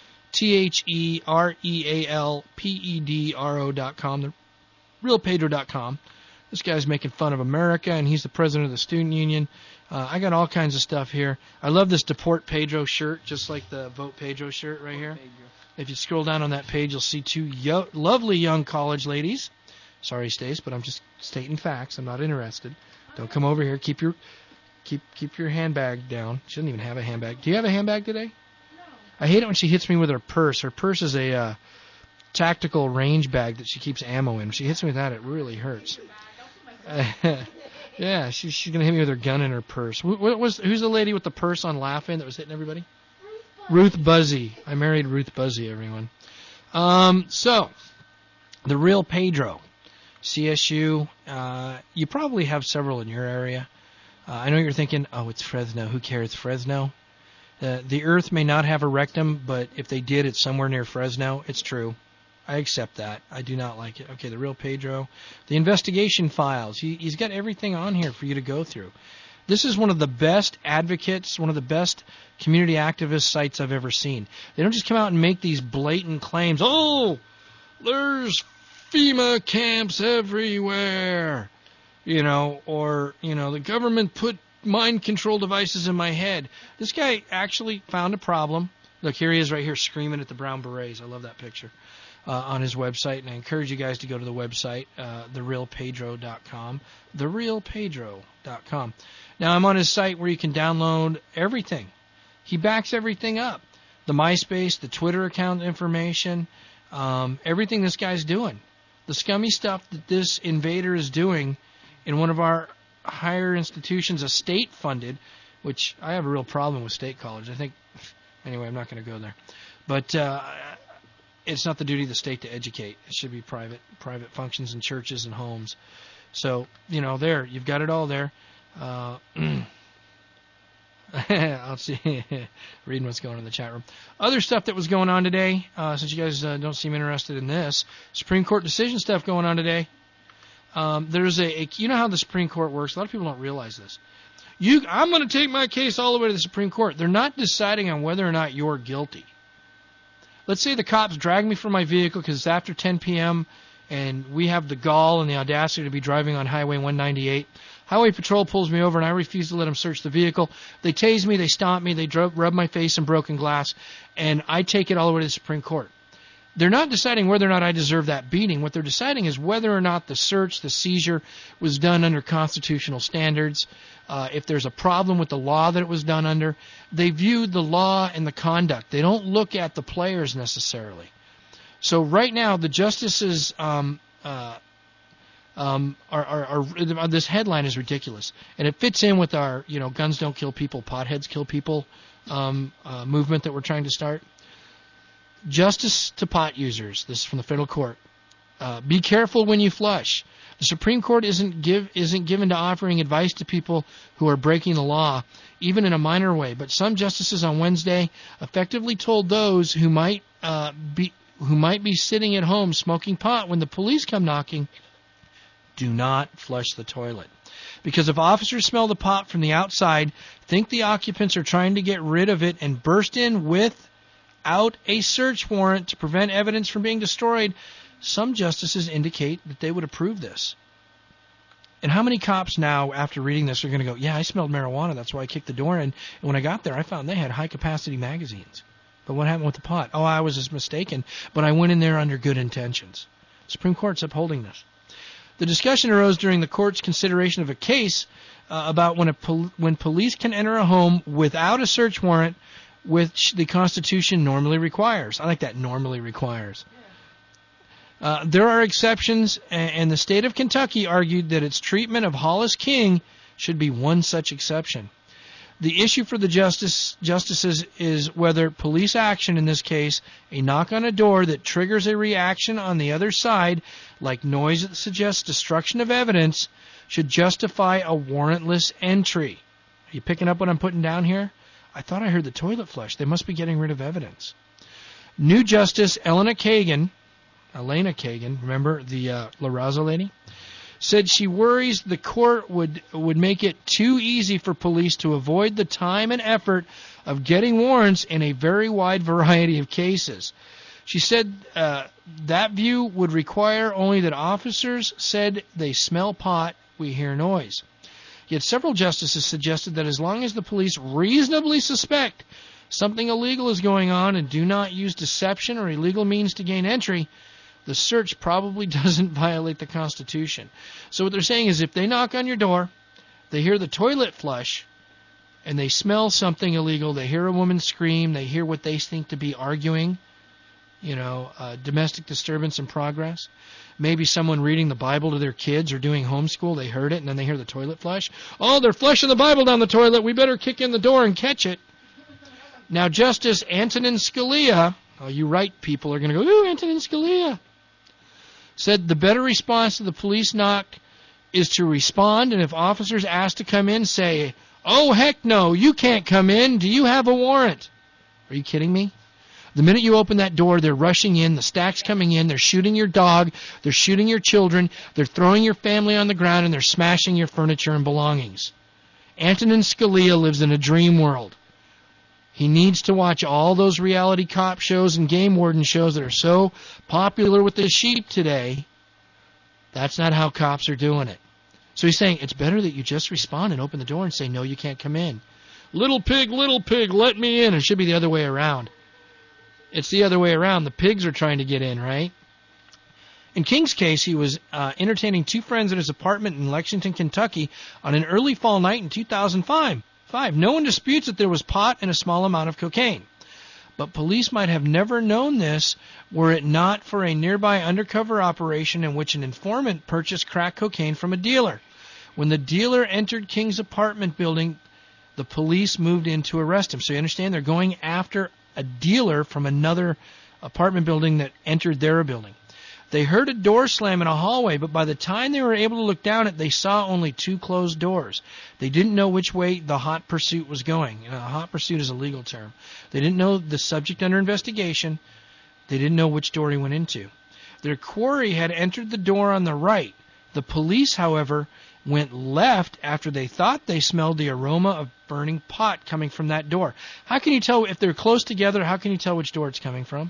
TherealPedro.com, therealpedro.com. This guy's making fun of America, and he's the president of the student union. I got all kinds of stuff here. I love this Deport Pedro shirt, just like the Vote Pedro shirt right here. If you scroll down on that page, you'll see two lovely young college ladies. Sorry, Stace, but I'm just stating facts. I'm not interested. Don't come over here. Keep your handbag down. She doesn't even have a handbag. Do you have a handbag today? I hate it when she hits me with her purse. Her purse is a tactical range bag that she keeps ammo in. When she hits me with that, it really hurts. Yeah, she's going to hit me with her gun in her purse. Who's the lady with the purse on Laughing that was hitting everybody? Ruth Buzzy. I married Ruth Buzzy, everyone. So, the Real Pedro, CSU. You probably have several in your area. I know you're thinking, oh, it's Fresno. Who cares, Fresno? The Earth may not have a rectum, but if they did, it's somewhere near Fresno. It's true. I accept that. I do not like it. Okay, the Real Pedro. The investigation files. He's got everything on here for you to go through. This is one of the best advocates, one of the best community activist sites I've ever seen. They don't just come out and make these blatant claims. Oh, there's FEMA camps everywhere. The government put mind control devices in my head. This guy actually found a problem. Look, here he is right here screaming at the brown berets. I love that picture on his website, and I encourage you guys to go to the website, therealpedro.com, therealpedro.com. Now, I'm on his site where you can download everything. He backs everything up. The MySpace, the Twitter account information, everything this guy's doing. The scummy stuff that this invader is doing in one of our higher institutions, a state-funded, which I have a real problem with state college. I think, anyway, I'm not going to go there. But it's not the duty of the state to educate. It should be private functions in churches and homes. So, there, you've got it all there. I'll see, reading what's going on in the chat room. Other stuff that was going on today, since you guys don't seem interested in this, Supreme Court decision stuff going on today. There's you know how the Supreme Court works. A lot of people don't realize this. I'm going to take my case all the way to the Supreme Court. They're not deciding on whether or not you're guilty. Let's say the cops drag me from my vehicle because it's after 10 p.m. and we have the gall and the audacity to be driving on Highway 198. Highway Patrol pulls me over and I refuse to let them search the vehicle. They tase me, they stomp me, they rub my face in broken glass, and I take it all the way to the Supreme Court. they're not deciding whether or not I deserve that beating. What they're deciding is whether or not the search, the seizure, was done under constitutional standards. If there's a problem with the law that it was done under, they view the law and the conduct. They don't look at the players necessarily. So right now, the justices this headline is ridiculous, and it fits in with our guns don't kill people, potheads kill people movement that we're trying to start. Justice to pot users. This is from the federal court. Be careful when you flush. The Supreme Court isn't given to offering advice to people who are breaking the law, even in a minor way. But some justices on Wednesday effectively told those who might be sitting at home smoking pot when the police come knocking, do not flush the toilet. Because if officers smell the pot from the outside, think the occupants are trying to get rid of it, and burst in without a search warrant to prevent evidence from being destroyed, some justices indicate that they would approve this. And how many cops now, after reading this, are going to go, yeah, I smelled marijuana, that's why I kicked the door in, and when I got there, I found they had high-capacity magazines. But what happened with the pot? Oh, I was just mistaken, but I went in there under good intentions. Supreme Court's upholding this. The discussion arose during the court's consideration of a case about when police can enter a home without a search warrant, which the Constitution normally requires. I like that, normally requires. There are exceptions, and the state of Kentucky argued that its treatment of Hollis King should be one such exception. The issue for the justices is whether police action, in this case, a knock on a door that triggers a reaction on the other side, like noise that suggests destruction of evidence, should justify a warrantless entry. Are you picking up what I'm putting down here? I thought I heard the toilet flush. They must be getting rid of evidence. New Justice Elena Kagan, remember the La Raza lady, said she worries the court would make it too easy for police to avoid the time and effort of getting warrants in a very wide variety of cases. She said that view would require only that officers said they smell pot, we hear noise. Yet several justices suggested that as long as the police reasonably suspect something illegal is going on and do not use deception or illegal means to gain entry, the search probably doesn't violate the Constitution. So what they're saying is if they knock on your door, they hear the toilet flush, and they smell something illegal, they hear a woman scream, they hear what they think to be arguing, domestic disturbance in progress, maybe someone reading the Bible to their kids or doing homeschool, they heard it, and then they hear the toilet flush. Oh, they're flushing the Bible down the toilet, we better kick in the door and catch it. Now, Justice Antonin Scalia, you right people are going to go, ooh, Antonin Scalia, said the better response to the police knock is to respond, and if officers ask to come in, say, oh, heck no, you can't come in. Do you have a warrant? Are you kidding me? The minute you open that door, they're rushing in, the stack's coming in, they're shooting your dog, they're shooting your children, they're throwing your family on the ground, and they're smashing your furniture and belongings. Antonin Scalia lives in a dream world. He needs to watch all those reality cop shows and game warden shows that are so popular with the sheep today. That's not how cops are doing it. So he's saying it's better that you just respond and open the door and say, no, you can't come in. Little pig, let me in. It should be the other way around. It's the other way around. The pigs are trying to get in, right? In King's case, he was entertaining two friends at his apartment in Lexington, Kentucky on an early fall night in 2005. No one disputes that there was pot and a small amount of cocaine. But police might have never known this were it not for a nearby undercover operation in which an informant purchased crack cocaine from a dealer. When the dealer entered King's apartment building, the police moved in to arrest him. So you understand, they're going after a dealer from another apartment building that entered their building. They heard a door slam in a hallway, but by the time they were able to look down it, they saw only two closed doors. They didn't know which way the hot pursuit was going. Hot pursuit is a legal term. They didn't know the subject under investigation. They didn't know which door he went into. Their quarry had entered the door on the right. The police, however, went left after they thought they smelled the aroma of burning pot coming from that door. How can you tell if they're close together? How can you tell which door it's coming from?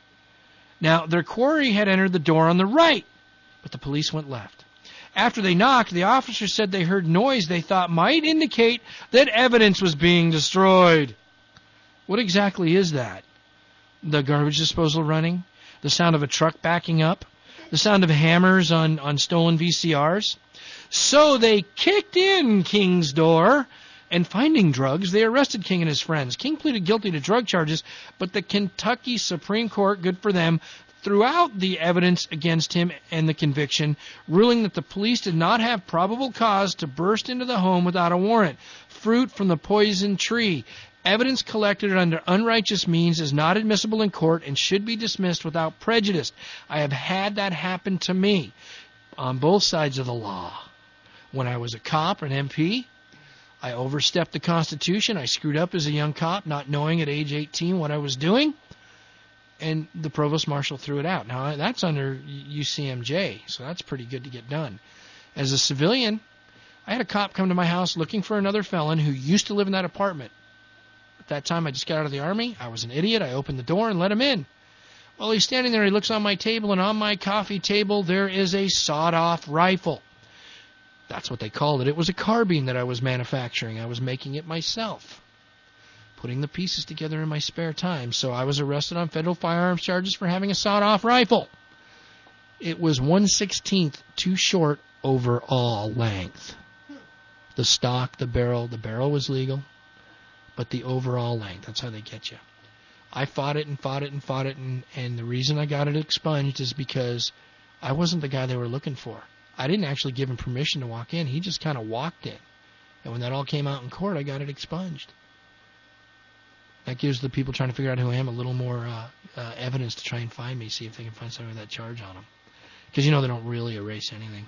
Now, their quarry had entered the door on the right, but the police went left. After they knocked, the officers said they heard noise they thought might indicate that evidence was being destroyed. What exactly is that? The garbage disposal running? the sound of a truck backing up, the sound of hammers on stolen VCRs. So they kicked in King's door, and finding drugs, they arrested King and his friends. King pleaded guilty to drug charges, but the Kentucky Supreme Court, good for them, threw out the evidence against him and the conviction, ruling that the police did not have probable cause to burst into the home without a warrant. Fruit from the poison tree. Evidence collected under unrighteous means is not admissible in court and should be dismissed without prejudice. I have had that happen to me on both sides of the law. When I was a cop or an MP, I overstepped the Constitution. I screwed up as a young cop, not knowing at age 18 what I was doing, and the provost marshal threw it out. Now, that's under UCMJ, so that's pretty good to get done. As a civilian, I had a cop come to my house looking for another felon who used to live in that apartment. At that time, I just got out of the Army. I was an idiot. I opened the door and let him in. Well, he's standing there. He looks on my table, and on my coffee table there is a sawed-off rifle. That's what they called it. It was a carbine that I was manufacturing. I was making it myself, putting the pieces together in my spare time. So I was arrested on federal firearms charges for having a sawed-off rifle. It was 1/16 too short overall length. The stock, the barrel was legal, but the overall length, that's how they get you. I fought it, and the reason I got it expunged is because I wasn't the guy they were looking for. I didn't actually give him permission to walk in. He just kind of walked in. And when that all came out in court, I got it expunged. That gives the people trying to figure out who I am a little more evidence to try and find me, see if they can find somebody with that charge on them. Because, they don't really erase anything.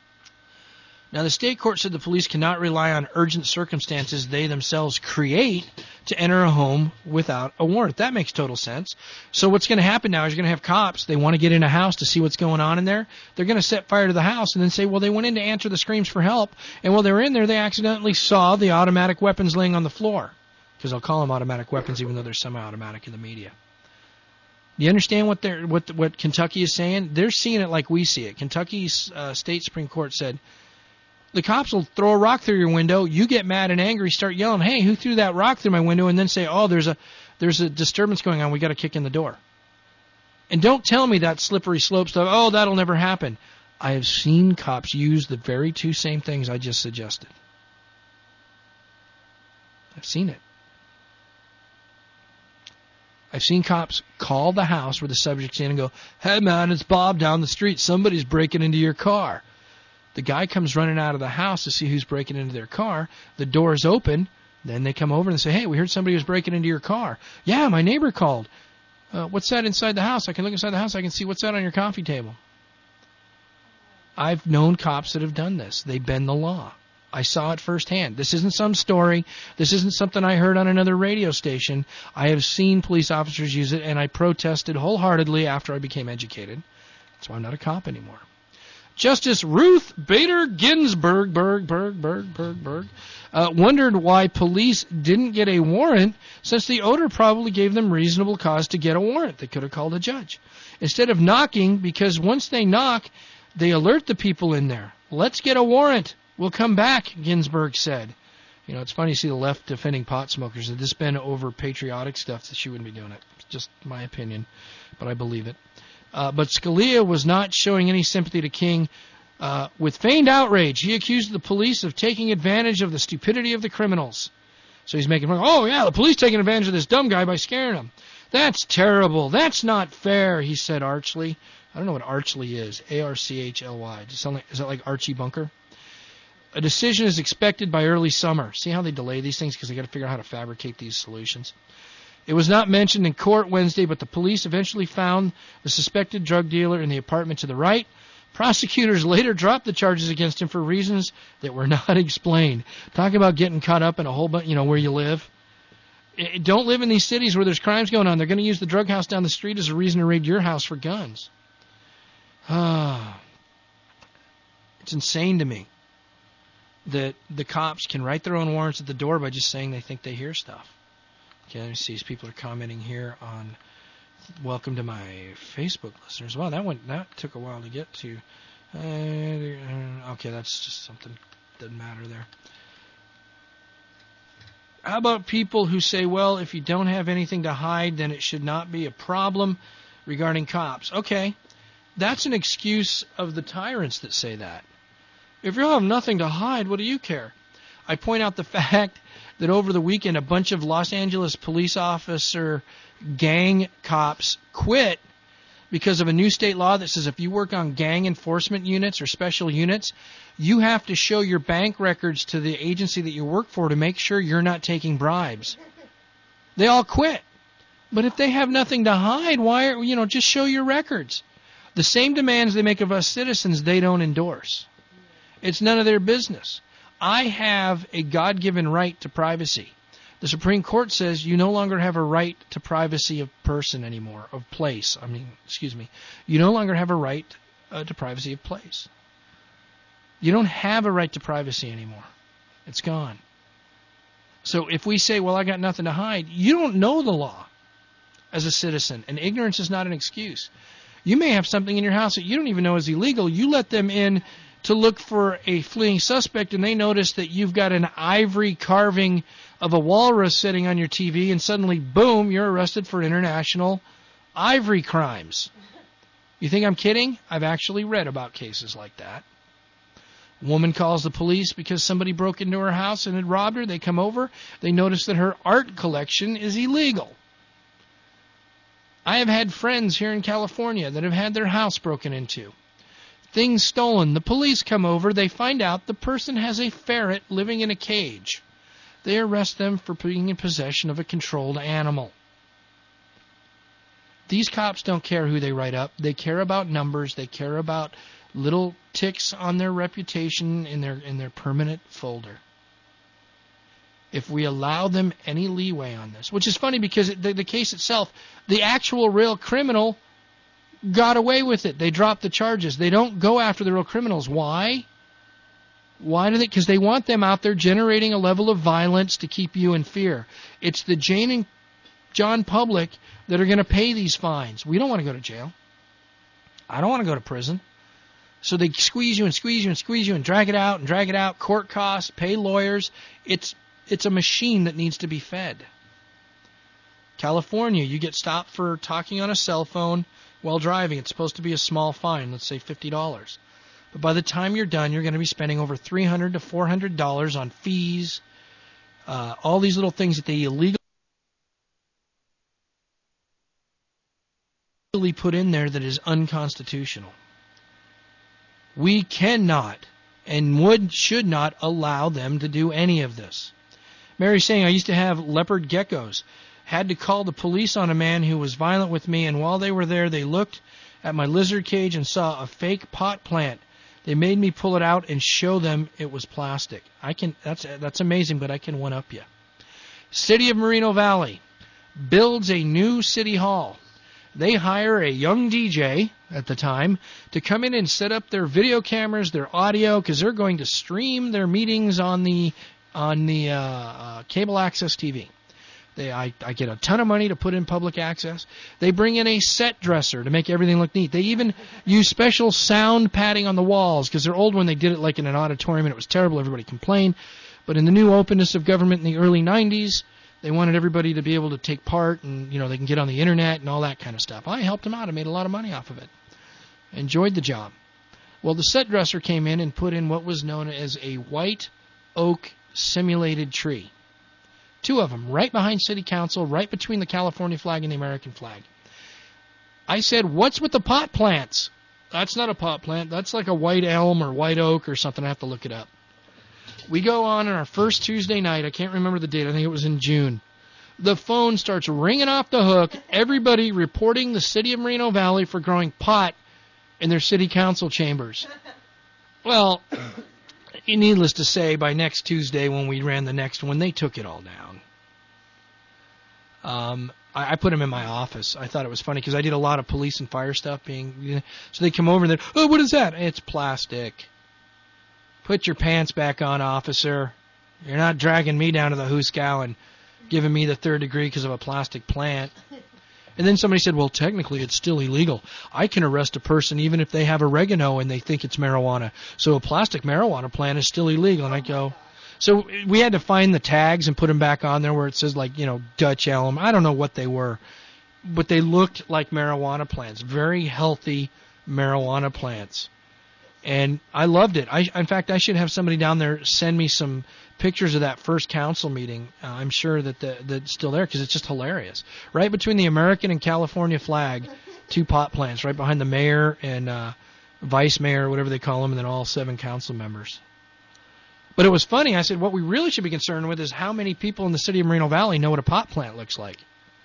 Now, the state court said the police cannot rely on urgent circumstances they themselves create to enter a home without a warrant. That makes total sense. So what's going to happen now is you're going to have cops. They want to get in a house to see what's going on in there. They're going to set fire to the house and then say, well, they went in to answer the screams for help. And while they were in there, they accidentally saw the automatic weapons laying on the floor. Because I'll call them automatic weapons even though they're semi-automatic in the media. Do you understand what Kentucky is saying? They're seeing it like we see it. Kentucky's state Supreme Court said, the cops will throw a rock through your window. You get mad and angry, start yelling, hey, who threw that rock through my window? And then say, oh, there's a disturbance going on. We got to kick in the door. And don't tell me that slippery slope stuff. Oh, that'll never happen. I have seen cops use the very two same things I just suggested. I've seen it. I've seen cops call the house where the subject's in and go, hey, man, it's Bob down the street. Somebody's breaking into your car. The guy comes running out of the house to see who's breaking into their car. The door's open. Then they come over and say, hey, we heard somebody was breaking into your car. Yeah, my neighbor called. What's that inside the house? I can look inside the house. I can see what's that on your coffee table. I've known cops that have done this. They bend the law. I saw it firsthand. This isn't some story. This isn't something I heard on another radio station. I have seen police officers use it, and I protested wholeheartedly after I became educated. That's why I'm not a cop anymore. Justice Ruth Bader Ginsburg wondered why police didn't get a warrant since the odor probably gave them reasonable cause to get a warrant. They could have called a judge. Instead of knocking, because once they knock, they alert the people in there. Let's get a warrant. We'll come back, Ginsburg said. It's funny to see the left defending pot smokers. Had this been over patriotic stuff, that she wouldn't be doing it. It's just my opinion, but I believe it. But Scalia was not showing any sympathy to King. With feigned outrage, he accused the police of taking advantage of the stupidity of the criminals. So he's making, oh, yeah, the police taking advantage of this dumb guy by scaring him. That's terrible. That's not fair, he said archly. I don't know what archly is. A-R-C-H-L-Y. Is that like Archie Bunker? A decision is expected by early summer. See how they delay these things? Because they got to figure out how to fabricate these solutions. It was not mentioned in court Wednesday, but the police eventually found the suspected drug dealer in the apartment to the right. Prosecutors later dropped the charges against him for reasons that were not explained. Talk about getting caught up in a whole bunch, where you live. Don't live in these cities where there's crimes going on. They're going to use the drug house down the street as a reason to raid your house for guns. It's insane to me that the cops can write their own warrants at the door by just saying they think they hear stuff. Okay, let me see. People are commenting here on welcome to my Facebook listeners. Wow, that took a while to get to. Okay, that's just something. Doesn't matter there. How about people who say, well, if you don't have anything to hide, then it should not be a problem? regarding cops. Okay, that's an excuse of the tyrants that say that. If you have nothing to hide, what do you care? I point out the fact that over the weekend a bunch of Los Angeles police officer gang cops quit because of a new state law that says if you work on gang enforcement units or special units, you have to show your bank records to the agency that you work for to make sure you're not taking bribes. They all quit. But if they have nothing to hide, just show your records. The same demands they make of us citizens, they don't endorse. It's none of their business. I have a God-given right to privacy. The Supreme Court says you no longer have a right to privacy of person anymore, of place. You no longer have a right to privacy of place. You don't have a right to privacy anymore. It's gone. So if we say, well, I got nothing to hide, you don't know the law as a citizen, and ignorance is not an excuse. You may have something in your house that you don't even know is illegal. You let them in to look for a fleeing suspect, and they notice that you've got an ivory carving of a walrus sitting on your TV, and suddenly, boom, you're arrested for international ivory crimes. You think I'm kidding? I've actually read about cases like that. A woman calls the police because somebody broke into her house and had robbed her. They come over. They notice that her art collection is illegal. I have had friends here in California that have had their house broken into. Things stolen. The police come over. They find out the person has a ferret living in a cage. They arrest them for being in possession of a controlled animal. These cops don't care who they write up. They care about numbers. They care about little ticks on their reputation in their permanent folder. If we allow them any leeway on this, which is funny because the case itself, the actual real criminal got away with it. They dropped the charges. They don't go after the real criminals. Why? Why do they? Because they want them out there generating a level of violence to keep you in fear. It's the Jane and John public that are going to pay these fines. We don't want to go to jail. I don't want to go to prison. So they squeeze you and squeeze you and squeeze you and drag it out, court costs, pay lawyers. It's a machine that needs to be fed. California, you get stopped for talking on a cell phone while driving. It's supposed to be a small fine, let's say $50. But by the time you're done, you're going to be spending over $300 to $400 on fees, all these little things that they illegally put in there that is unconstitutional. We cannot and should not allow them to do any of this. Mary's saying, I used to have leopard geckos. Had to call the police on a man who was violent with me, and while they were there, they looked at my lizard cage and saw a fake pot plant. They made me pull it out and show them it was plastic. That's amazing, but I can one-up you. City of Moreno Valley builds a new city hall. They hire a young DJ at the time to come in and set up their video cameras, their audio, because they're going to stream their meetings on the cable access TV. I get a ton of money to put in public access. They bring in a set dresser to make everything look neat. They even use special sound padding on the walls because they're old when they did it like in an auditorium and it was terrible. Everybody complained. But in the new openness of government in the early 90s, they wanted everybody to be able to take part and, they can get on the internet and all that kind of stuff. I helped them out. I made a lot of money off of it. Enjoyed the job. Well, the set dresser came in and put in what was known as a white oak simulated tree. 2 of them, right behind City Council, right between the California flag and the American flag. I said, what's with the pot plants? That's not a pot plant. That's like a white elm or white oak or something. I have to look it up. We go on our first Tuesday night. I can't remember the date. I think it was in June. The phone starts ringing off the hook. Everybody reporting the city of Moreno Valley for growing pot in their city council chambers. Well, needless to say, by next Tuesday when we ran the next one, they took it all down. I put them in my office. I thought it was funny because I did a lot of police and fire stuff. So they come over and they're, oh, what is that? It's plastic. Put your pants back on, officer. You're not dragging me down to the Hooskow and giving me the 3rd degree because of a plastic plant. And then somebody said, well, technically it's still illegal. I can arrest a person even if they have oregano and they think it's marijuana. So a plastic marijuana plant is still illegal. And I go, so we had to find the tags and put them back on there where it says like, Dutch elm. I don't know what they were. but they looked like marijuana plants, very healthy marijuana plants. And I loved it. In fact, I should have somebody down there send me some pictures of that first council meeting. I'm sure that that's still there because it's just hilarious. Right between the American and California flag, 2 pot plants, right behind the mayor and vice mayor, whatever they call them, and then all 7 council members. But it was funny. I said, what we really should be concerned with is how many people in the city of Moreno Valley know what a pot plant looks like.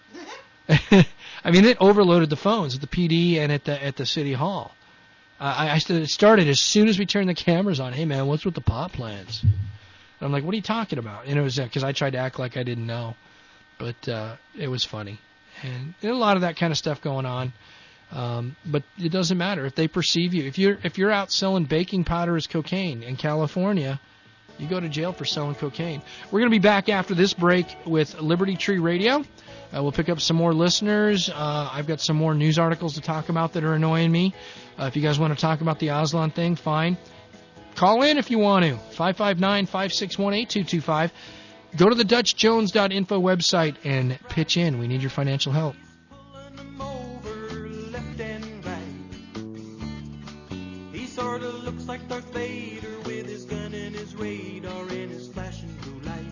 I mean, it overloaded the phones at the PD and at the city hall. I started as soon as we turned the cameras on. Hey, man, what's with the pot plants? And I'm like, what are you talking about? And it was because I tried to act like I didn't know. But it was funny. And a lot of that kind of stuff going on. But it doesn't matter if they perceive you. If you're out selling baking powder as cocaine in California, you go to jail for selling cocaine. We're going to be back after this break with Liberty Tree Radio. We'll pick up some more listeners. I've got some more news articles to talk about that are annoying me. If you guys want to talk about the Aslan thing, fine. Call in if you want to. 559-561-8225. Go to the DutchJones.info website and pitch in. We need your financial help. He sort of looks like Darth Vader with his gun and his radar and his flashing blue light.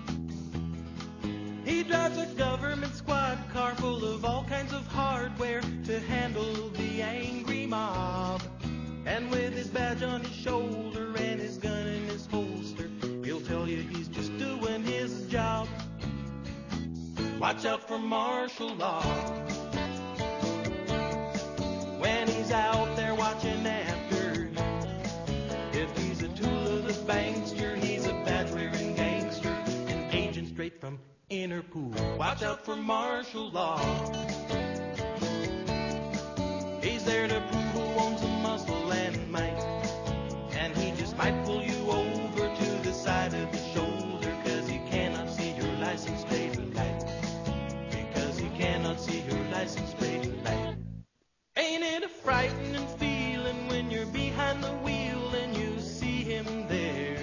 He drives a government squad car full of all kinds of hardware to handle the angry mob. And with his badge on his shoulder and his gun in his holster, he'll tell you he's just doing his job. Watch out for martial law. When he's out there watching after you, if he's a tool of the bankster, he's a badge-wearing gangster, an agent straight from Interpol. Watch out for martial law. He's there to prove who owns the muscle and might, and he just might pull you over to the side of the shoulder, cause he cannot see your license plate light. Because he cannot see your license plate light. Ain't it a frightening feeling when you're behind the wheel and you see him there?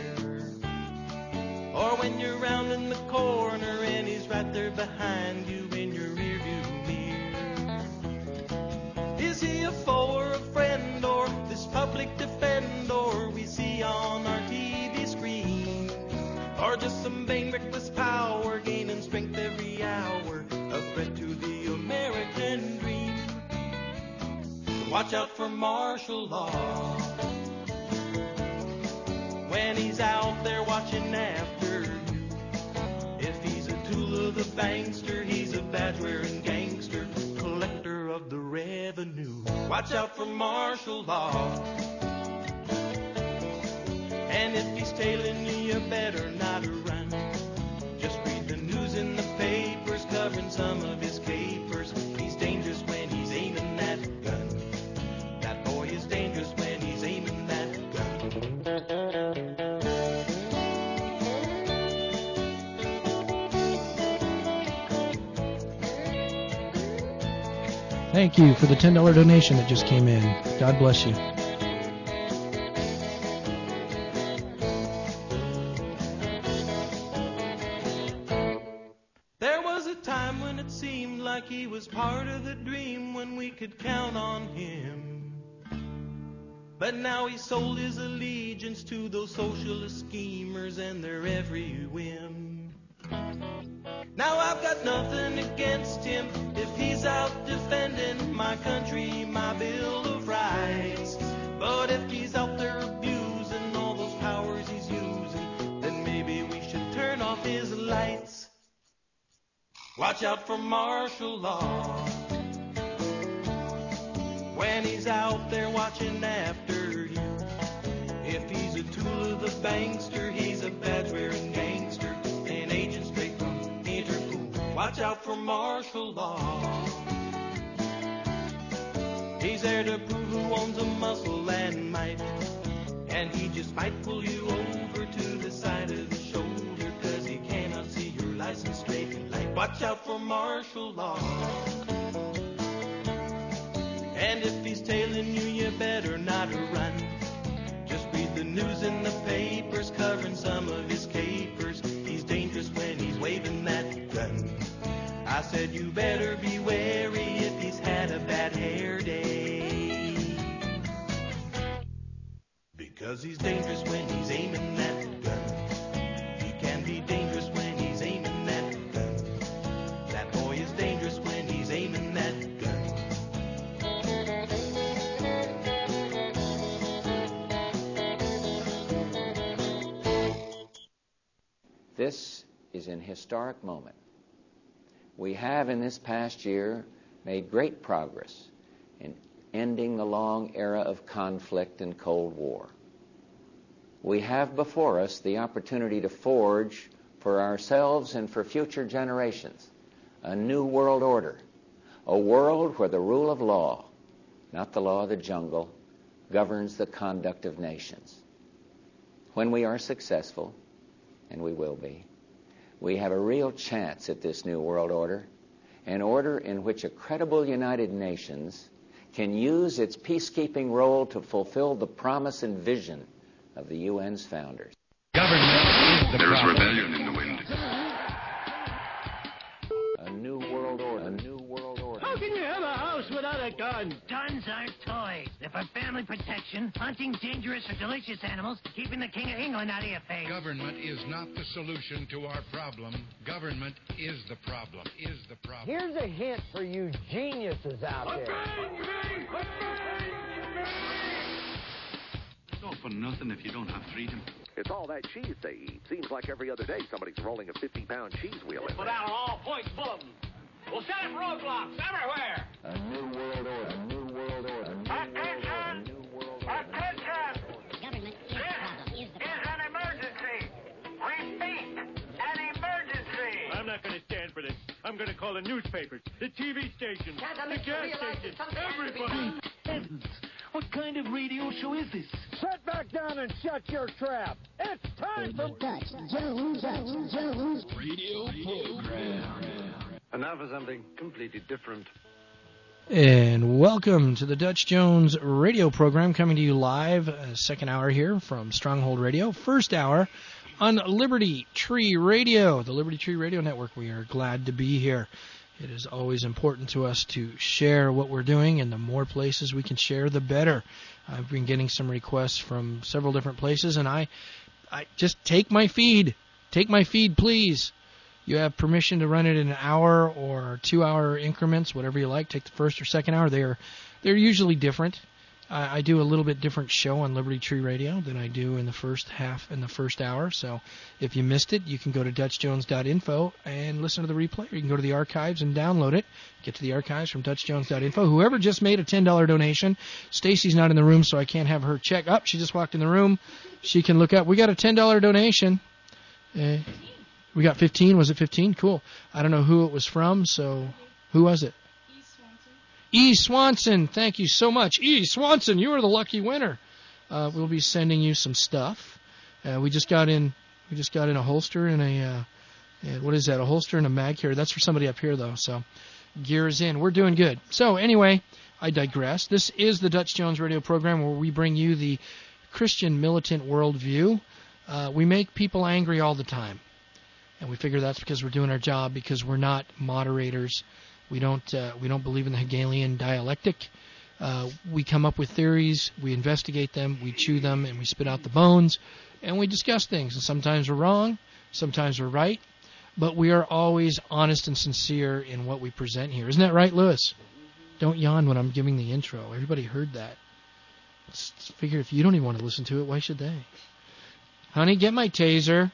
Or when you're rounding the corner and he's right there behind you in your rearview mirror. Is he a foe or a friend, or this public defender we see on our TV screen? Or just some vain reckless power gaining strength every hour, a threat to the American dream? Watch out for martial law. When he's out there watching after you, if he's a tool of the bankster, he's a badge-wearing gangster, collector of the revenue. Watch out for martial law. And if he's tailing you, you better not run. Just read the news in the papers covering some of his capers. He's dangerous when he's aiming that gun. That boy is dangerous when he's aiming that gun. Thank you for the $10 donation that just came in. God bless you. There was a time when it seemed like he was part of the dream, when we could count on him. But now he sold his allegiance to those socialist schemers and their every whim. Now I've got nothing against him if he's out defending my country, my Bill of Rights. But if he's out there abusing all those powers he's using, then maybe we should turn off his lights. Watch out for martial law. When he's out there watching after you, if he's a tool of the bankster, he's a badge-wearing gangster, an agent straight from Interpol. Watch out for martial law. He's there to prove who owns a muscle and might, and he just might pull you over to the side of the shoulder, cause he cannot see your license straight and light. Watch out for martial law. And if he's tailing you, you better not run. Just read the news in the papers covering some of his capers. He's dangerous when he's waving that gun. I said you better be wary This is an historic moment. We have in this past year made great progress in ending the long era of conflict and Cold War. We have before us the opportunity to forge for ourselves and for future generations a new world order, a world where the rule of law, not the law of the jungle, governs the conduct of nations. When we are successful, and we will be, we have a real chance at this new world order, an order in which a credible United Nations can use its peacekeeping role to fulfill the promise and vision of the UN's founders. Government is the There's problem. rebellion in the wind. A new world order. A new world order. How can you have a house without a gun? Guns aren't toys. They're for family protection, hunting dangerous or delicious animals, keeping the King of England out of your face. Government is not the solution to our problem. Government is the problem. Is the problem. Here's a hint for you geniuses out there. It's all for nothing if you don't have freedom. It's all that cheese they eat. Seems like every other day somebody's rolling a 50-pound cheese wheel in Put there. out an all-points bulletin. We'll set up roadblocks everywhere. A new world order. A new world order. A new world order. A new world order. Attention! Government is the problem. Is the This is an emergency. Repeat, an emergency. I'm not going to stand for this. I'm going to call the newspapers, the TV stations, the gas stations, everybody. Heavens, what kind of radio show is this? Sit back down and shut your trap. It's time for Dutch Jones. Radio program. And now for something completely different. And welcome to the Dutch Jones radio program, coming to you live, second hour here from Stronghold Radio, first hour on Liberty Tree Radio, the Liberty Tree Radio Network. We are glad to be here. It is always important to us to share what we're doing, and the more places we can share, the better. I've been getting some requests from several different places, and I just take my feed. Take my feed, please. You have permission to run it in an hour or 2-hour increments, whatever you like. Take the first or second hour. They're usually different. I do a little bit different show on Liberty Tree Radio than I do in the first half, in the first hour. So if you missed it, you can go to DutchJones.info and listen to the replay. Or you can go to the archives and download it. Get to the archives from DutchJones.info. Whoever just made a $10 donation, Stacy's not in the room, so I can't have her check. Oh, she just walked in the room. She can look up. We got a $10 donation. We got 15. Was it 15? Cool. I don't know who it was from, so who was it? E. Swanson. Thank you so much. E. Swanson, you are the lucky winner. We'll be sending you some stuff. We just got in a holster and a what is that? A holster and a mag carrier. That's for somebody up here though. So gear is in. We're doing good. So anyway, I digress. This is the Dutch Jones radio program where we bring you the Christian militant worldview. We make people angry all the time. And we figure that's because we're doing our job, because we're not moderators. We don't believe in the Hegelian dialectic. We come up with theories, we investigate them, we chew them, and we spit out the bones, and we discuss things. And sometimes we're wrong, sometimes we're right, but we are always honest and sincere in what we present here. Isn't that right, Lewis? Don't yawn when I'm giving the intro. Everybody heard that. Figure if you don't even want to listen to it, why should they? Honey, get my taser.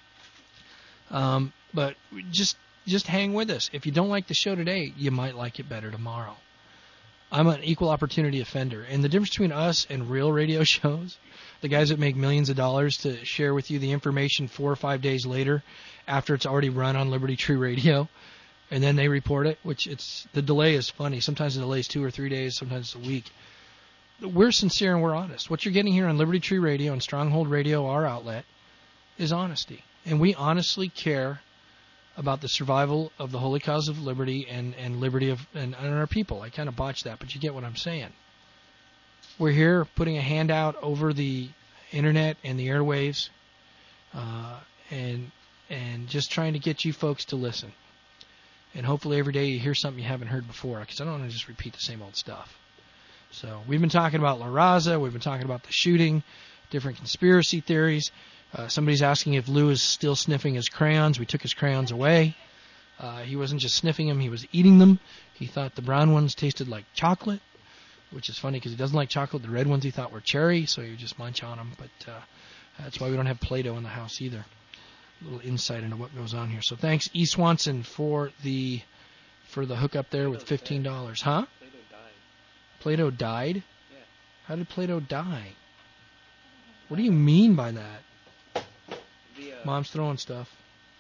But just hang with us. If you don't like the show today, you might like it better tomorrow. I'm an equal opportunity offender. And the difference between us and real radio shows, the guys that make millions of dollars to share with you the information 4 or 5 days later after it's already run on Liberty Tree Radio, and then they report it, the delay is funny. Sometimes the delay is 2 or 3 days, sometimes it's a week. We're sincere and we're honest. What you're getting here on Liberty Tree Radio and Stronghold Radio, our outlet, is honesty. And we honestly care about the survival of the holy cause of liberty and liberty of and our people. I kind of botched that, but you get what I'm saying. We're here putting a hand out over the internet and the airwaves, and just trying to get you folks to listen. And hopefully every day you hear something you haven't heard before, because I don't want to just repeat the same old stuff. So we've been talking about La Raza, we've been talking about the shooting, different conspiracy theories. Somebody's asking if Lou is still sniffing his crayons. We took his crayons away. He wasn't just sniffing them, he was eating them. He thought the brown ones tasted like chocolate, which is funny because he doesn't like chocolate. The red ones he thought were cherry, so he would just munch on them. But that's why we don't have Play-Doh in the house either. little insight into what goes on here. So thanks, E. Swanson, for the hookup there with $15. Huh? Plato died? Yeah. How did Plato die? What do you mean by that? Mom's throwing stuff.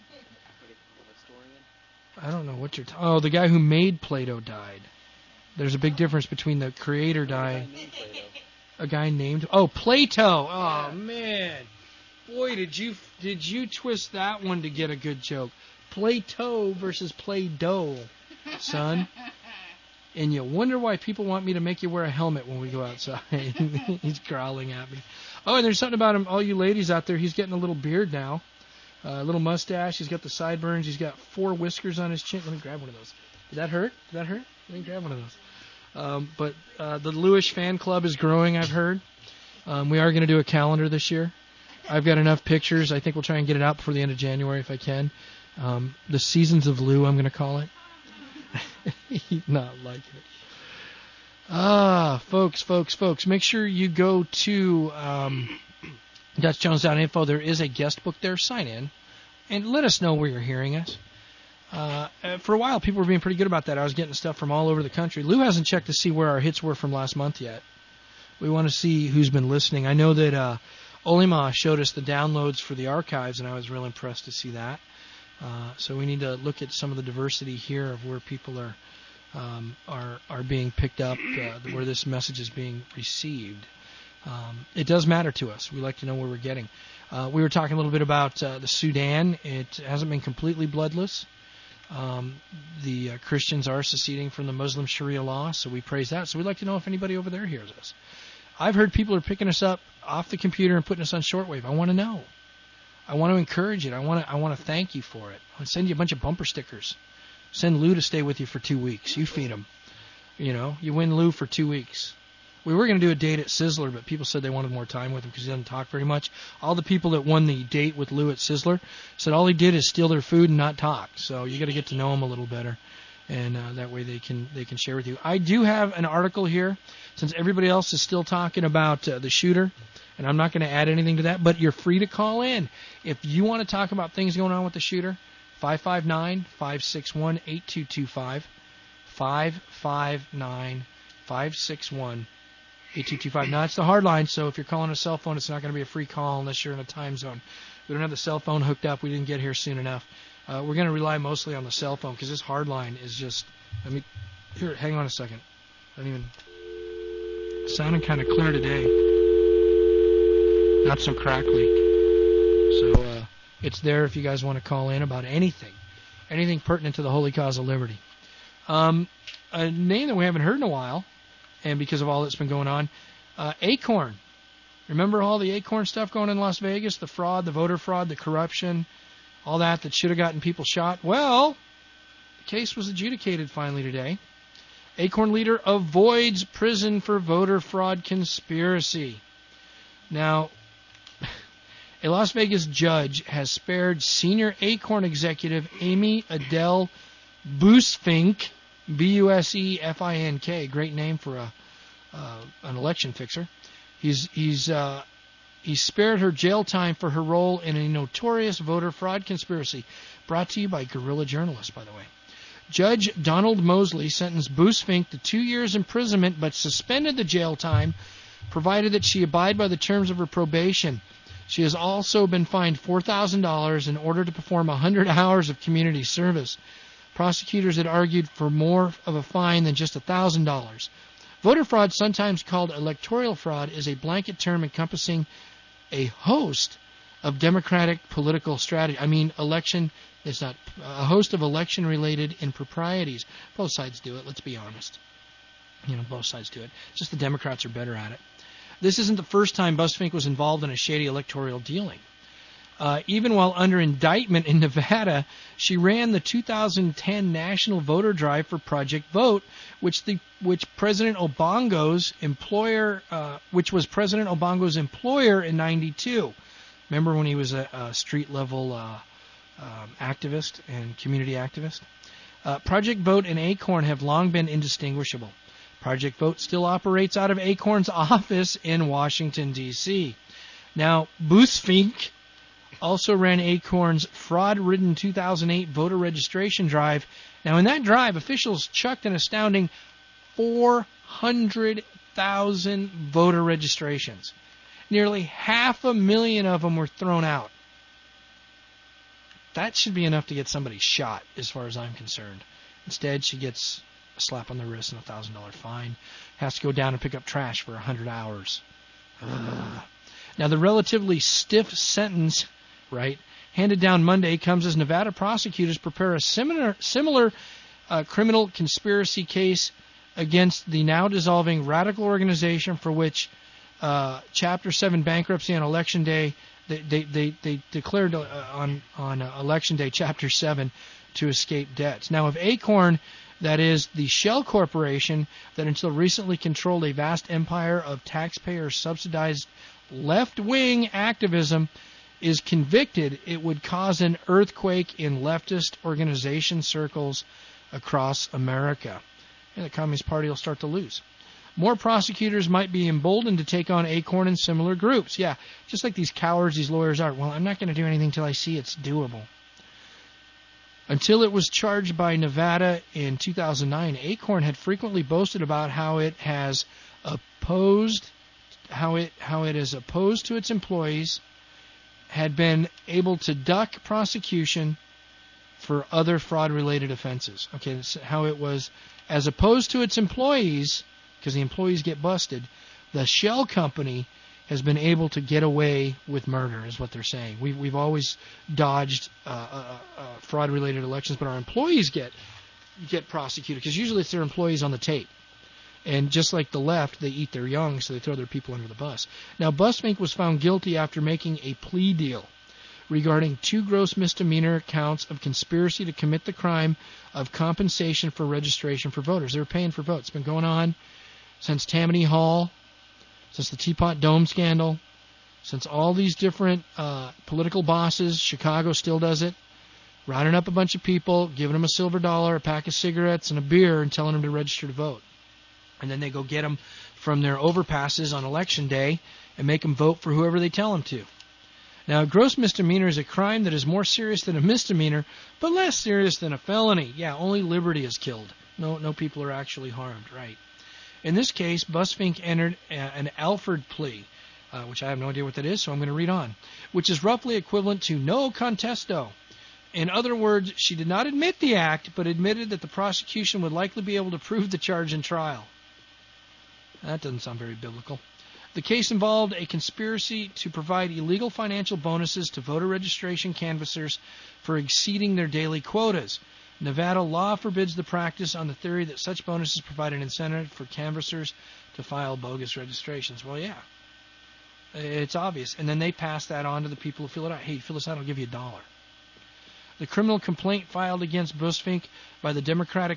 I don't know what you're talking. Oh, the guy who made Plato died. There's a big difference between the creator dying. A guy named Plato. Oh man, boy, did you twist that one to get a good joke? Plato versus Play-Doh, son. And you wonder why people want me to make you wear a helmet when we go outside. He's growling at me. Oh, and there's something about him. All you ladies out there, he's getting a little beard now. A little mustache. He's got the sideburns. He's got 4 whiskers on his chin. Let me grab one of those. Did that hurt? Let me grab one of those. But the Lewish fan club is growing, I've heard. We are going to do a calendar this year. I've got enough pictures. I think we'll try and get it out before the end of January if I can. The Seasons of Lou, I'm going to call it. He's not liking it. Folks, make sure you go to DutchJones.info. There is a guest book there. Sign in and let us know where you're hearing us. For a while, people were being pretty good about that. I was getting stuff from all over the country. Lou hasn't checked to see where our hits were from last month yet. We want to see who's been listening. I know that Olima showed us the downloads for the archives, and I was real impressed to see that. So we need to look at some of the diversity here of where people are being picked up, where this message is being received. It does matter to us. We like to know where we're getting. We were talking a little bit about the Sudan. It hasn't been completely bloodless. The Christians are seceding from the Muslim Sharia law, so we praise that. So we'd like to know if anybody over there hears us. I've heard people are picking us up off the computer and putting us on shortwave. I want to know. I want to encourage it. I want to thank you for it. I want to send you a bunch of bumper stickers. Send Lou to stay with you for 2 weeks. You feed him. You win Lou for 2 weeks. We were going to do a date at Sizzler, but people said they wanted more time with him because he doesn't talk very much. All the people that won the date with Lou at Sizzler said all he did is steal their food and not talk. So you got to get to know him a little better, and that way they can share with you. I do have an article here, since everybody else is still talking about the shooter, and I'm not going to add anything to that, but you're free to call in. If you want to talk about things going on with the shooter, 559-561-8225, 559-561-8225. Now, it's the hard line, so if you're calling a cell phone, it's not going to be a free call unless you're in a time zone. We don't have the cell phone hooked up. We didn't get here soon enough. We're going to rely mostly on the cell phone because this hard line is just... Here, hang on a second. Sounding kind of clear today. Not so crackly. So it's there if you guys want to call in about anything pertinent to the holy cause of liberty. A name that we haven't heard in a while, and because of all that's been going on, Acorn. Remember all the Acorn stuff going on in Las Vegas? The fraud, the voter fraud, the corruption, all that should have gotten people shot? Well, the case was adjudicated finally today. Acorn leader avoids prison for voter fraud conspiracy. Now, a Las Vegas judge has spared senior Acorn executive Amy Adele Busfink, Busefink, great name for an election fixer. He's spared her jail time for her role in a notorious voter fraud conspiracy. Brought to you by Guerrilla Journalists, by the way. Judge Donald Mosley sentenced Busfink to 2 years imprisonment, but suspended the jail time, provided that she abide by the terms of her probation. She has also been fined $4,000 in order to perform 100 hours of community service. Prosecutors had argued for more of a fine than just $1,000. Voter fraud, sometimes called electoral fraud, is a blanket term encompassing a host of democratic political strategy. It's not a host of election-related improprieties. Both sides do it, let's be honest. Both sides do it. Just the Democrats are better at it. This isn't the first time Busfink was involved in a shady electoral dealing. Even while under indictment in Nevada, she ran the 2010 national voter drive for Project Vote, which was President Obongo's employer in '92. Remember when he was a street level activist and community activist? Project Vote and Acorn have long been indistinguishable. Project Vote still operates out of Acorn's office in Washington, D.C. Now, Busfink also ran Acorn's fraud-ridden 2008 voter registration drive. Now, in that drive, officials chucked an astounding 400,000 voter registrations. Nearly 500,000 of them were thrown out. That should be enough to get somebody shot, as far as I'm concerned. Instead, she gets a slap on the wrist and a $1,000 fine. Has to go down and pick up trash for 100 hours. Now, the relatively stiff sentence, right, handed down Monday comes as Nevada prosecutors prepare a similar criminal conspiracy case against the now dissolving radical organization for which Chapter 7 bankruptcy on Election Day. They declared on Election Day Chapter 7 to escape debts. Now, if Acorn, that is the shell corporation that until recently controlled a vast empire of taxpayer-subsidized left-wing activism, is convicted, it would cause an earthquake in leftist organization circles across America. And the Communist Party will start to lose. More prosecutors might be emboldened to take on Acorn and similar groups. Yeah, just like these cowards, these lawyers are. Well, I'm not going to do anything until I see it's doable. Until it was charged by Nevada in 2009, Acorn had frequently boasted about how it is opposed to its employees, had been able to duck prosecution for other fraud-related offenses. Okay, that's how it was, as opposed to its employees, because the employees get busted, the shell company has been able to get away with murder, is what they're saying. We've always dodged fraud-related elections, but our employees get prosecuted, because usually it's their employees on the tape. And just like the left, they eat their young, so they throw their people under the bus. Now, Busfink was found guilty after making a plea deal regarding 2 gross misdemeanor counts of conspiracy to commit the crime of compensation for registration for voters. They were paying for votes. It's been going on since Tammany Hall, since the Teapot Dome scandal, since all these different political bosses. Chicago still does it, rounding up a bunch of people, giving them a silver dollar, a pack of cigarettes, and a beer, and telling them to register to vote. And then they go get them from their overpasses on Election Day and make them vote for whoever they tell them to. Now, a gross misdemeanor is a crime that is more serious than a misdemeanor, but less serious than a felony. Yeah, only liberty is killed. No people are actually harmed, right? In this case, Busfink entered an Alford plea, which I have no idea what that is, so I'm going to read on, which is roughly equivalent to no contesto. In other words, she did not admit the act, but admitted that the prosecution would likely be able to prove the charge in trial. That doesn't sound very biblical. The case involved a conspiracy to provide illegal financial bonuses to voter registration canvassers for exceeding their daily quotas. Nevada law forbids the practice on the theory that such bonuses provide an incentive for canvassers to file bogus registrations. Well, yeah, it's obvious. And then they pass that on to the people who fill it out. Hey, fill this out, I'll give you $1. The criminal complaint filed against Busfink by the Democratic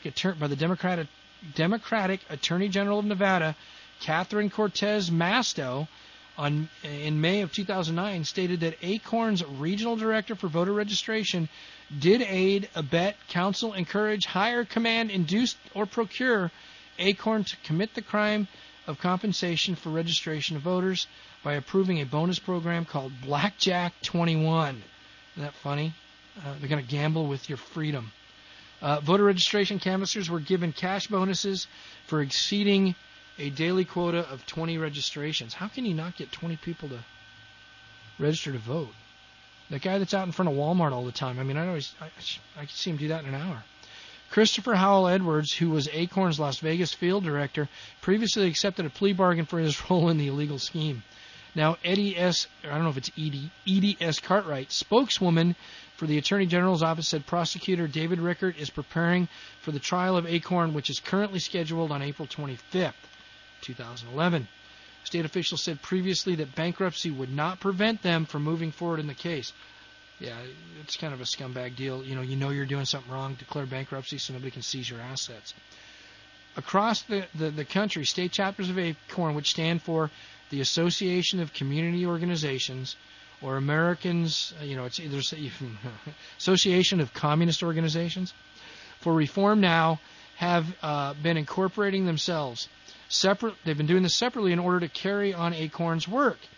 Attorney General of Nevada, Catherine Cortez Masto, in May of 2009, stated that Acorn's regional director for voter registration did aid, abet, counsel, encourage, hire, command, induce, or procure Acorn to commit the crime of compensation for registration of voters by approving a bonus program called Blackjack 21. Isn't that funny? They're going to gamble with your freedom. Voter registration canvassers were given cash bonuses for exceeding a daily quota of 20 registrations. How can you not get 20 people to register to vote? That guy that's out in front of Walmart all the time. I mean, I could see him do that in an hour. Christopher Howell Edwards, who was Acorn's Las Vegas field director, previously accepted a plea bargain for his role in the illegal scheme. Now, Edie S. Cartwright, spokeswoman for the Attorney General's office, said prosecutor David Rickert is preparing for the trial of Acorn, which is currently scheduled on April 25th, 2011. State officials said previously that bankruptcy would not prevent them from moving forward in the case. Yeah, it's kind of a scumbag deal. You know you're doing something wrong, declare bankruptcy so nobody can seize your assets. Across the country, state chapters of Acorn, which stand for the Association of Community Organizations, or Americans, it's either Association of Communist Organizations, for Reform Now, have been incorporating themselves separate. They've been doing this separately in order to carry on Acorn's work.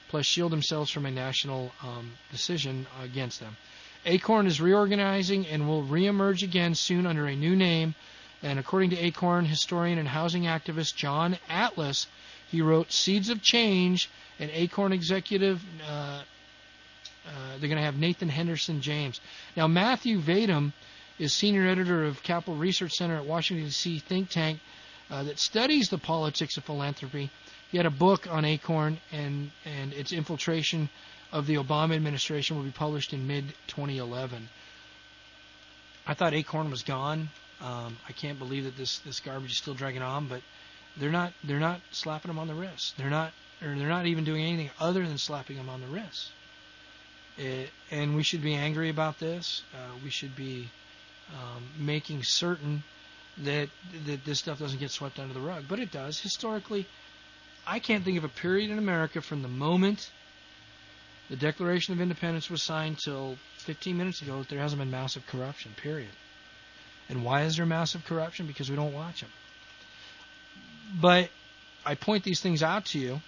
plus shield themselves from a national decision against them. Acorn is reorganizing and will reemerge again soon under a new name. And according to Acorn historian and housing activist John Atlas, he wrote Seeds of Change, and Acorn executive, they're going to have Nathan Henderson James. Now, Matthew Vadum is senior editor of Capital Research Center at Washington, D.C. think tank that studies the politics of philanthropy. He had a book on Acorn, and its infiltration of the Obama administration will be published in mid-2011. I thought Acorn was gone. I can't believe that this garbage is still dragging on, but they're not slapping them on the wrist. They're not even doing anything other than slapping them on the wrist. And we should be angry about this. We should be making certain that this stuff doesn't get swept under the rug, but it does. Historically, I can't think of a period in America from the moment the Declaration of Independence was signed till 15 minutes ago that there hasn't been massive corruption, period. And why is there massive corruption? Because we don't watch them. But I point these things out to you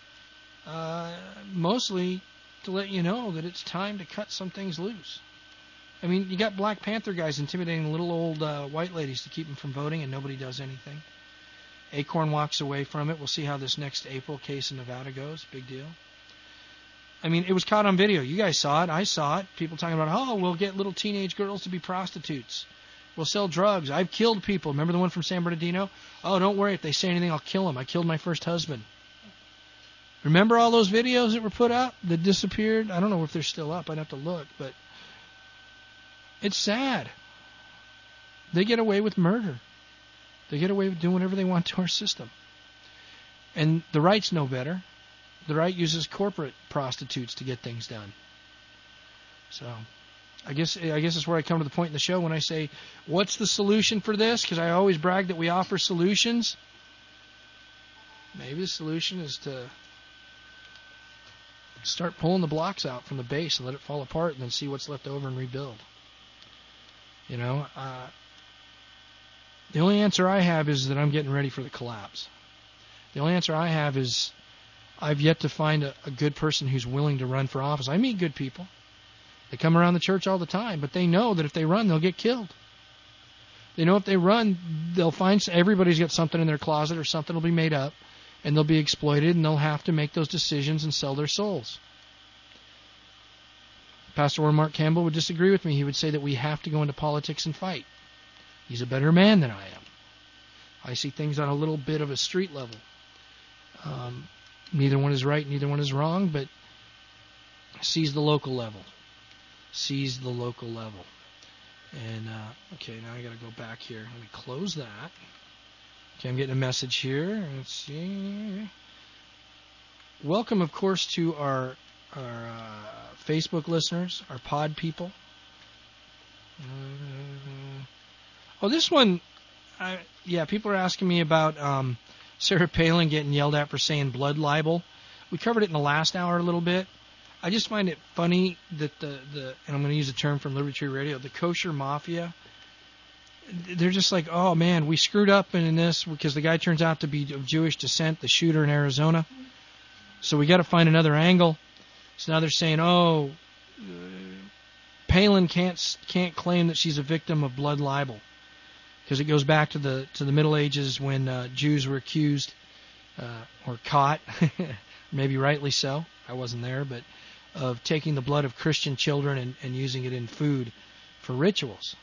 mostly to let you know that it's time to cut some things loose. I mean, you got Black Panther guys intimidating little old white ladies to keep them from voting, and nobody does anything. Acorn walks away from it. We'll see how this next April case in Nevada goes. Big deal. I mean, it was caught on video. You guys saw it. I saw it. People talking about, oh, we'll get little teenage girls to be prostitutes. We'll sell drugs. I've killed people. Remember the one from San Bernardino? Oh, don't worry. If they say anything, I'll kill them. I killed my first husband. Remember all those videos that were put out that disappeared? I don't know if they're still up. I'd have to look, but it's sad. They get away with murder. They get away with doing whatever they want to our system. And the right's no better. The right uses corporate prostitutes to get things done. So, I guess it's where I come to the point in the show when I say, what's the solution for this? Because I always brag that we offer solutions. Maybe the solution is to start pulling the blocks out from the base and let it fall apart and then see what's left over and rebuild. You know, the only answer I have is that I'm getting ready for the collapse. The only answer I have is I've yet to find a good person who's willing to run for office. I meet good people. They come around the church all the time, but they know that if they run, they'll get killed. They know if they run, they'll find everybody's got something in their closet or something will be made up, and they'll be exploited, and they'll have to make those decisions and sell their souls. Pastor Warren Mark Campbell would disagree with me. He would say that we have to go into politics and fight. He's a better man than I am. I see things on a little bit of a street level. Neither one is right, neither one is wrong, but sees the local level. Sees the local level. And, okay, now I got to go back here. Let me close that. Okay, I'm getting a message here. Let's see. Welcome, of course, to our Facebook listeners, our pod people. Oh, this one, people are asking me about Sarah Palin getting yelled at for saying blood libel. We covered it in the last hour a little bit. I just find it funny that and I'm going to use a term from Liberty Tree Radio, the kosher mafia, they're just like, oh man, we screwed up in this because the guy turns out to be of Jewish descent, the shooter in Arizona. So we got to find another angle. So now they're saying, Palin can't claim that she's a victim of blood libel because it goes back to the Middle Ages when Jews were accused or caught, maybe rightly so. I wasn't there, but of taking the blood of Christian children and using it in food for rituals.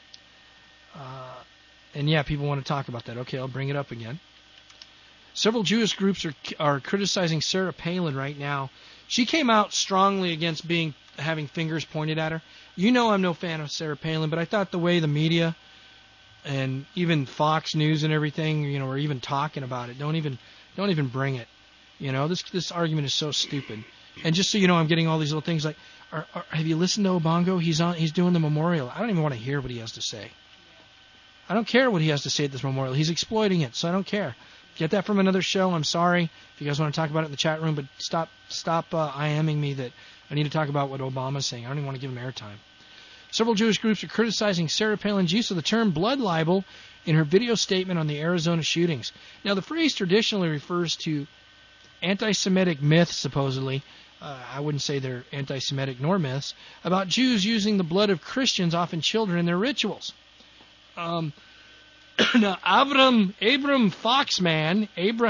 And yeah, people want to talk about that. Okay, I'll bring it up again. Several Jewish groups are criticizing Sarah Palin right now. She came out strongly against having fingers pointed at her. You know I'm no fan of Sarah Palin, but I thought the way the media and even Fox News and everything, are even talking about it. Don't even bring it. This argument is so stupid. And just so you know, I'm getting all these little things like, have you listened to Obongo? He's doing the memorial. I don't even want to hear what he has to say. I don't care what he has to say at this memorial. He's exploiting it, so I don't care. Get that from another show. I'm sorry if you guys want to talk about it in the chat room, but stop IMing me that I need to talk about what Obama's saying. I don't even want to give him airtime. Several Jewish groups are criticizing Sarah Palin's use of the term blood libel in her video statement on the Arizona shootings. Now, the phrase traditionally refers to anti-Semitic myths, supposedly. I wouldn't say they're anti-Semitic nor myths, about Jews using the blood of Christians, often children, in their rituals. Now, Abraham Foxman,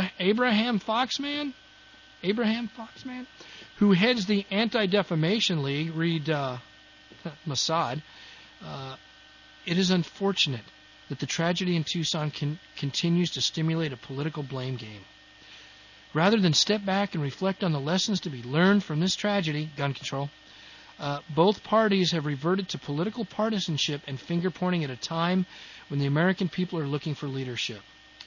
who heads the Anti-Defamation League, read Mossad, it is unfortunate that the tragedy in Tucson continues to stimulate a political blame game. Rather than step back and reflect on the lessons to be learned from this tragedy, gun control, both parties have reverted to political partisanship and finger-pointing at a time when the American people are looking for leadership.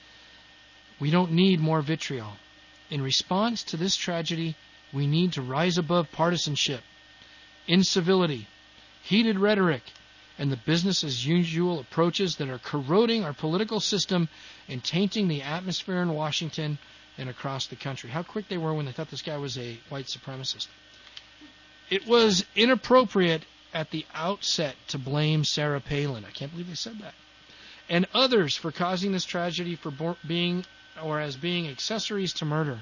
We don't need more vitriol. In response to this tragedy, we need to rise above partisanship, incivility, heated rhetoric, and the business-as-usual approaches that are corroding our political system and tainting the atmosphere in Washington and across the country. How quick they were when they thought this guy was a white supremacist. It was inappropriate at the outset to blame Sarah Palin. I can't believe they said that. And others for causing this tragedy for being accessories to murder.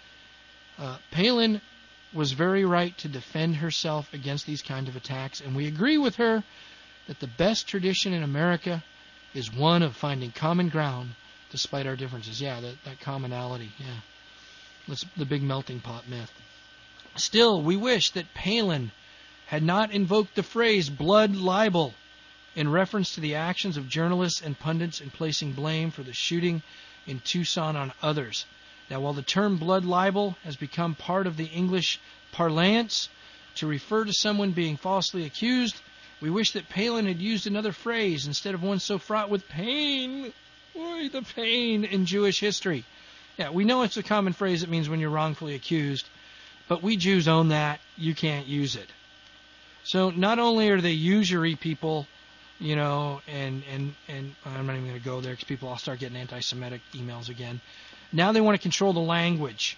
Palin was very right to defend herself against these kind of attacks, and we agree with her that the best tradition in America is one of finding common ground despite our differences. Yeah, that commonality, yeah. That's the big melting pot myth. Still, we wish that Palin had not invoked the phrase blood libel in reference to the actions of journalists and pundits in placing blame for the shooting in Tucson on others. Now, while the term blood libel has become part of the English parlance to refer to someone being falsely accused, we wish that Palin had used another phrase instead of one so fraught with pain. Boy, the pain in Jewish history. Yeah, we know it's a common phrase that means when you're wrongfully accused, but we Jews own that. You can't use it. So not only are they usury people, and I'm not even going to go there because people all start getting anti-Semitic emails again. Now they want to control the language.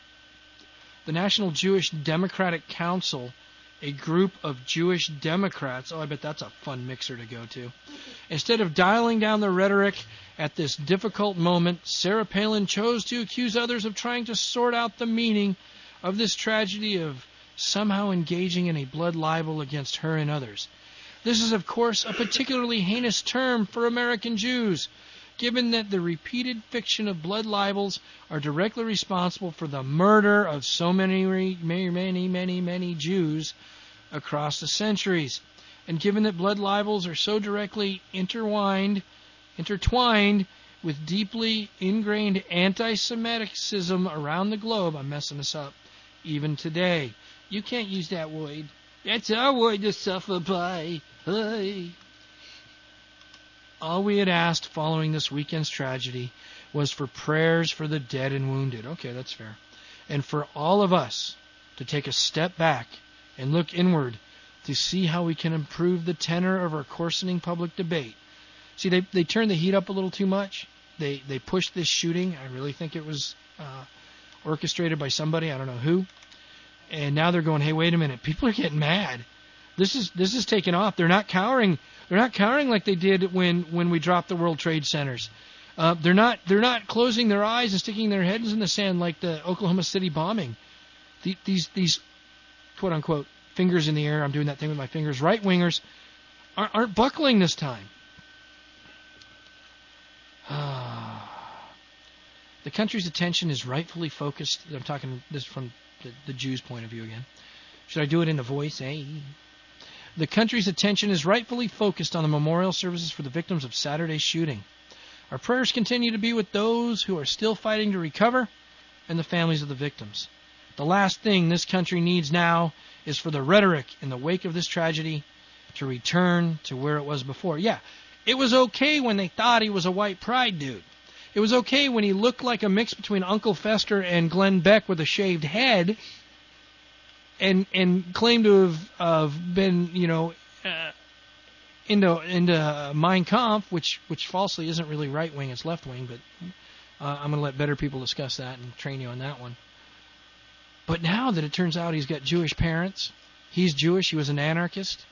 The National Jewish Democratic Council, a group of Jewish Democrats, I bet that's a fun mixer to go to. Instead of dialing down the rhetoric at this difficult moment, Sarah Palin chose to accuse others of trying to sort out the meaning of this tragedy of somehow engaging in a blood libel against her and others. This is, of course, a particularly heinous term for American Jews, given that the repeated fiction of blood libels are directly responsible for the murder of so many Jews across the centuries. And given that blood libels are so directly intertwined with deeply ingrained anti-Semiticism around the globe, I'm messing this up, even today. You can't use that word. That's our word to suffer by. Hey. All we had asked following this weekend's tragedy was for prayers for the dead and wounded. Okay, that's fair. And for all of us to take a step back and look inward to see how we can improve the tenor of our coarsening public debate. See, they turned the heat up a little too much. They pushed this shooting. I really think it was orchestrated by somebody. I don't know who. And now they're going, hey, wait a minute. People are getting mad. This is taking off. They're not cowering. They're not cowering like they did when we dropped the World Trade Centers. They're not closing their eyes and sticking their heads in the sand like the Oklahoma City bombing. These quote unquote fingers in the air. I'm doing that thing with my fingers. Right wingers aren't buckling this time. The country's attention is rightfully focused. I'm talking this from the Jews' point of view again. Should I do it in a voice? Hey. The country's attention is rightfully focused on the memorial services for the victims of Saturday's shooting. Our prayers continue to be with those who are still fighting to recover and the families of the victims. The last thing this country needs now is for the rhetoric in the wake of this tragedy to return to where it was before. Yeah, it was okay when they thought he was a white pride dude. It was okay when he looked like a mix between Uncle Fester and Glenn Beck with a shaved head and claimed to have been, into Mein Kampf, which falsely isn't really right-wing, it's left-wing, but I'm going to let better people discuss that and train you on that one. But now that it turns out he's got Jewish parents, he's Jewish, he was an anarchist,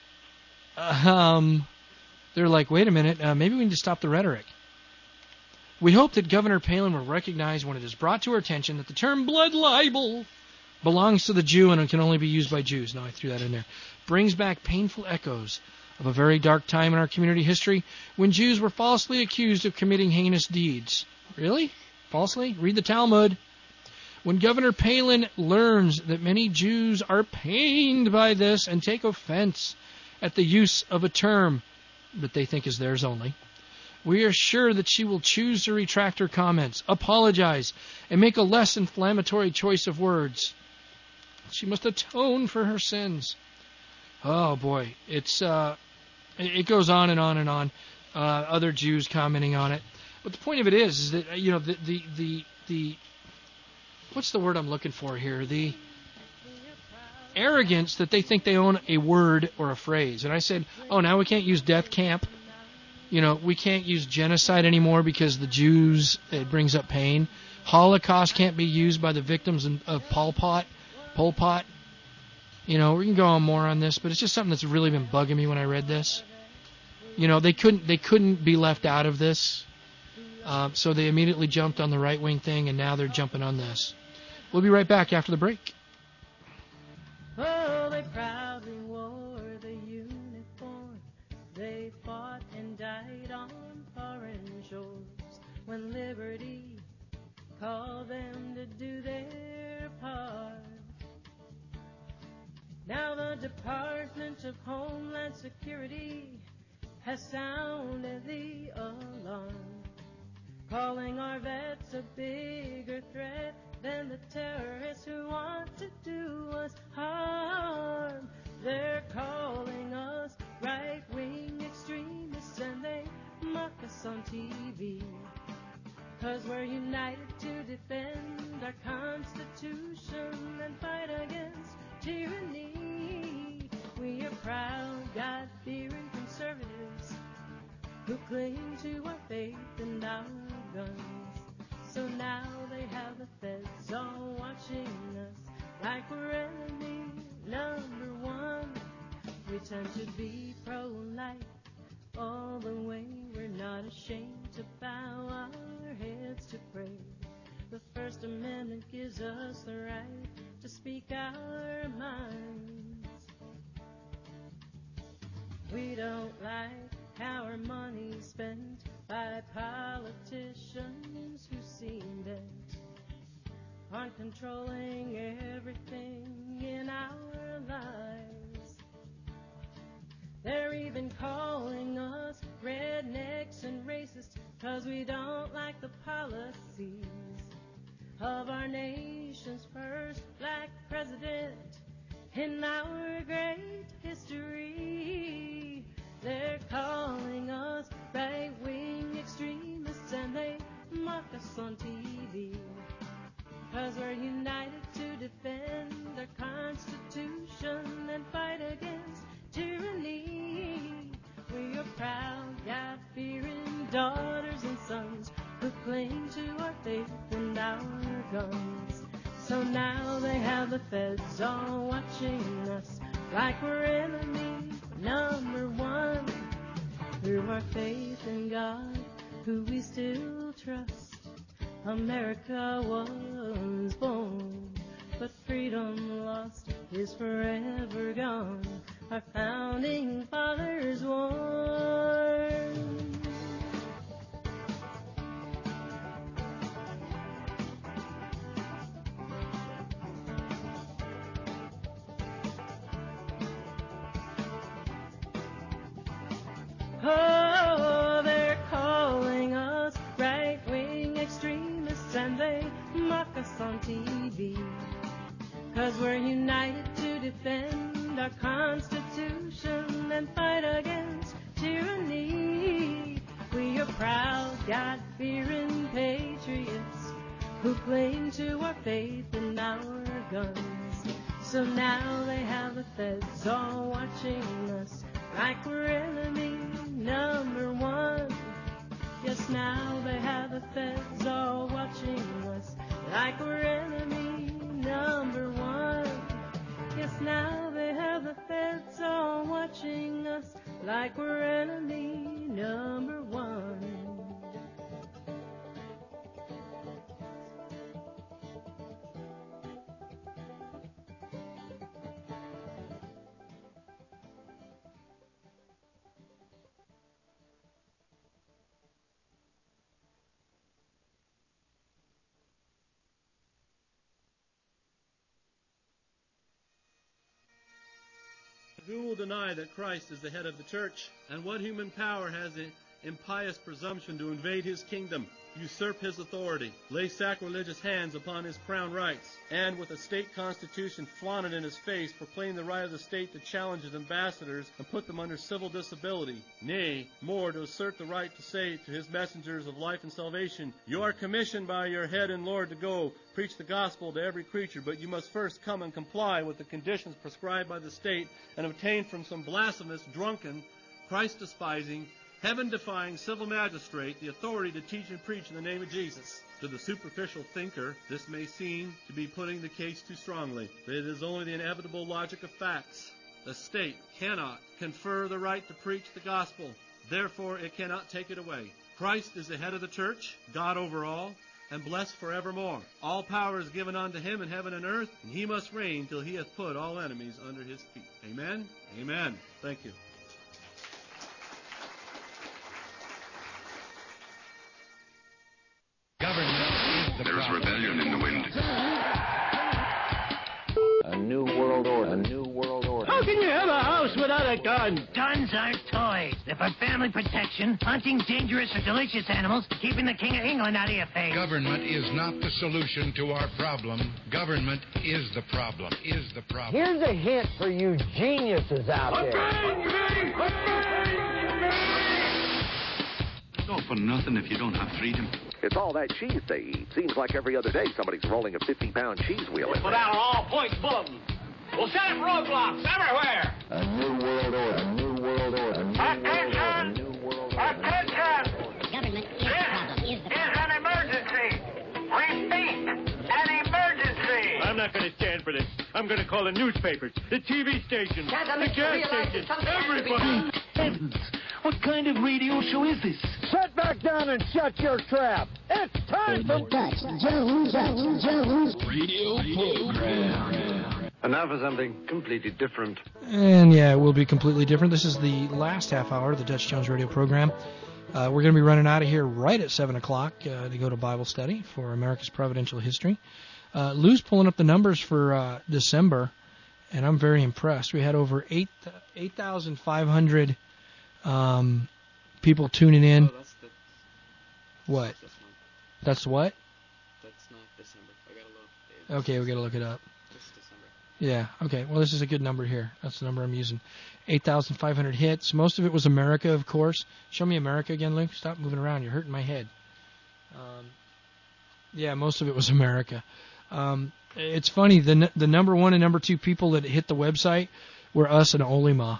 they're like, wait a minute, maybe we need to stop the rhetoric. We hope that Governor Palin will recognize when it is brought to her attention that the term blood libel belongs to the Jew and it can only be used by Jews. Now I threw that in there. Brings back painful echoes of a very dark time in our community history when Jews were falsely accused of committing heinous deeds. Really? Falsely? Read the Talmud. When Governor Palin learns that many Jews are pained by this and take offense at the use of a term that they think is theirs only, we are sure that she will choose to retract her comments, apologize, and make a less inflammatory choice of words. She must atone for her sins. Oh boy, it goes on and on and on. Other Jews commenting on it, but the point of it is that the what's the word I'm looking for here? The arrogance that they think they own a word or a phrase. And I said, oh, now we can't use death camp. We can't use genocide anymore because the Jews, it brings up pain. Holocaust can't be used by the victims of Pol Pot. We can go on more on this, but it's just something that's really been bugging me when I read this. They couldn't be left out of this. So they immediately jumped on the right-wing thing, and now they're jumping on this. We'll be right back after the break. Oh, they proudly wore the uniform. They fought and died on foreign shores when liberty called them to do their part. Now the Department of Homeland Security has sounded the alarm, calling our vets a bigger threat than the terrorists who want to do us harm. They're calling us right-wing extremists and they mock us on TV, 'cause we're united to defend our Constitution and fight against tyranny. We are proud, God-fearing conservatives who cling to our faith and our guns. So now they have the feds all watching us like we're enemy number one. We tend to be pro-life all the way. We're not ashamed to bow our heads to pray. The First Amendment gives us the right to speak our minds. We don't like how our money's spent by politicians who seem bent on controlling everything in our lives. They're even calling us rednecks and racist 'cause we don't like the policies of our nation's first black president in our great history. They're calling us right-wing extremists and they mock us on TV, 'cause we're united to defend our Constitution and fight against tyranny. We are proud, God-fearing daughters and sons who cling to our faith and our guns. So now they have the feds all watching us like we're enemy number one. Through our faith in God, who we still trust, America was born, but freedom lost is forever gone. Our founding fathers warned. Oh, they're calling us right-wing extremists and they mock us on TV, 'cause we're united to defend our Constitution and fight against tyranny. We are proud, God-fearing patriots who cling to our faith and our guns. So now they have the feds all watching us like we're enemy number one. Yes, now they have the feds all watching us like we're enemy number one. Yes, now they have the feds all watching us like we're enemy number one. Who will deny that Christ is the head of the church? And what human power has the impious presumption to invade his kingdom, usurp his authority, lay sacrilegious hands upon his crown rights, and with a state constitution flaunted in his face, proclaim the right of the state to challenge his ambassadors and put them under civil disability? Nay, more, to assert the right to say to his messengers of life and salvation, you are commissioned by your head and Lord to go preach the gospel to every creature, but you must first come and comply with the conditions prescribed by the state and obtain from some blasphemous, drunken, Christ-despising, heaven-defying civil magistrate the authority to teach and preach in the name of Jesus. To the superficial thinker, this may seem to be putting the case too strongly, but it is only the inevitable logic of facts. The state cannot confer the right to preach the gospel. Therefore, it cannot take it away. Christ is the head of the church, God over all, and blessed forevermore. All power is given unto him in heaven and earth, and he must reign till he hath put all enemies under his feet. Amen? Amen. Thank you. There's rebellion in the wind. A new world order. A new world order. How can you have a house without a gun? Guns aren't toys. They're for family protection, hunting dangerous or delicious animals, keeping the King of England out of your face. Government is not the solution to our problem. Government is the problem. Is the problem. Here's a hint for you geniuses out there. Not for nothing if you don't have freedom. It's all that cheese they eat. Seems like every other day somebody's rolling a 50-pound cheese wheel in Put there. out all points bulletin. We'll set up roadblocks everywhere. A new world order. A new world order. A new world order. A new world order. Attention! Government is the problem. Is the problem. An emergency. Repeat, an emergency. I'm not going to stand for this. I'm going to call the newspapers, the TV stations, the gas stations, everybody. Heavens, what kind of radio show is this? Sit back down and shut your trap. It's time for Dutch Jones Radio program. And now for something completely different. And yeah, it will be completely different. This is the last half hour of the Dutch Jones radio program. We're going to be running out of here right at 7 o'clock to go to Bible study for America's Providential History. Lou's pulling up the numbers for December, and I'm very impressed. We had over 8,500 people tuning in. Oh, that's the... What? That's what? That's not December. I got to look. Okay, we got to look it up. This is December. Yeah, okay. Well, this is a good number here. That's the number I'm using. 8,500 hits. Most of it was America, of course. Show me America again, Luke. Stop moving around. You're hurting my head. Yeah, most of it was America. It's funny. The number one and number two people that hit the website were us and Olima.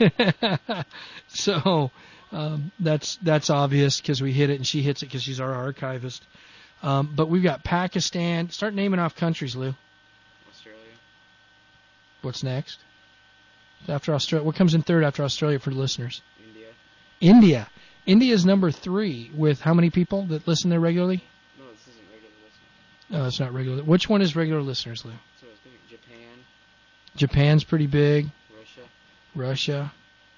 So that's obvious because we hit it and she hits it because she's our archivist. But we've got Pakistan. Start naming off countries, Lou. Australia. What's next? After Australia, what comes in third after Australia for the listeners? India. India is number 3 with how many people that listen there regularly? No, this isn't regular listeners. No, it's not regular. Which one is regular listeners, Lou? So it's Japan. Japan's pretty big. Russia.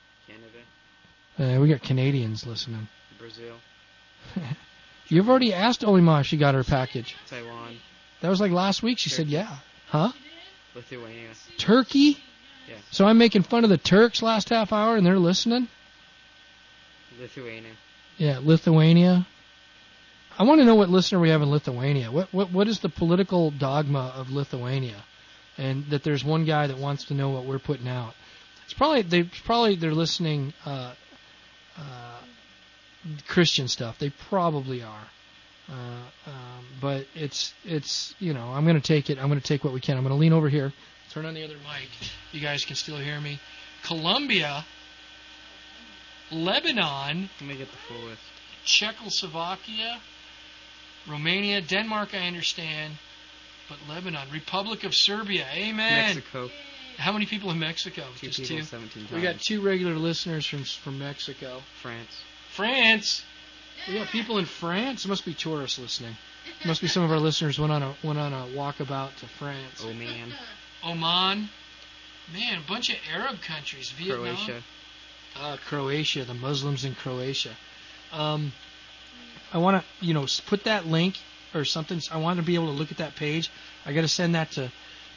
We got Canadians listening. Brazil. You've already asked Olima if she got her package. Taiwan. That was like last week. She said yeah. Huh? Lithuania. Turkey? Yeah. So I'm making fun of the Turks last half hour and they're listening? Lithuania. Yeah, Lithuania. I want to know what listener we have in Lithuania. What is the political dogma of Lithuania? And that there's one guy that wants to know what we're putting out. It's probably they're listening Christian stuff. They probably are. But it's I'm going to take it. I'm going to take what we can. I'm going to lean over here. Turn on the other mic. You guys can still hear me. Colombia, Lebanon, let me get the full list. Czechoslovakia, Romania, Denmark, I understand, but Lebanon, Republic of Serbia, amen. Mexico. How many people in Mexico? Two Just people, 2? 17 times. We got 2 regular listeners from Mexico. France. We got people in France. It must be tourists listening. It must be some of our listeners went on a walkabout to France. Oman. Man, a bunch of Arab countries. Vietnam. Croatia. Croatia, the Muslims in Croatia. I want to, put that link or something. I want to be able to look at that page. I got to send that to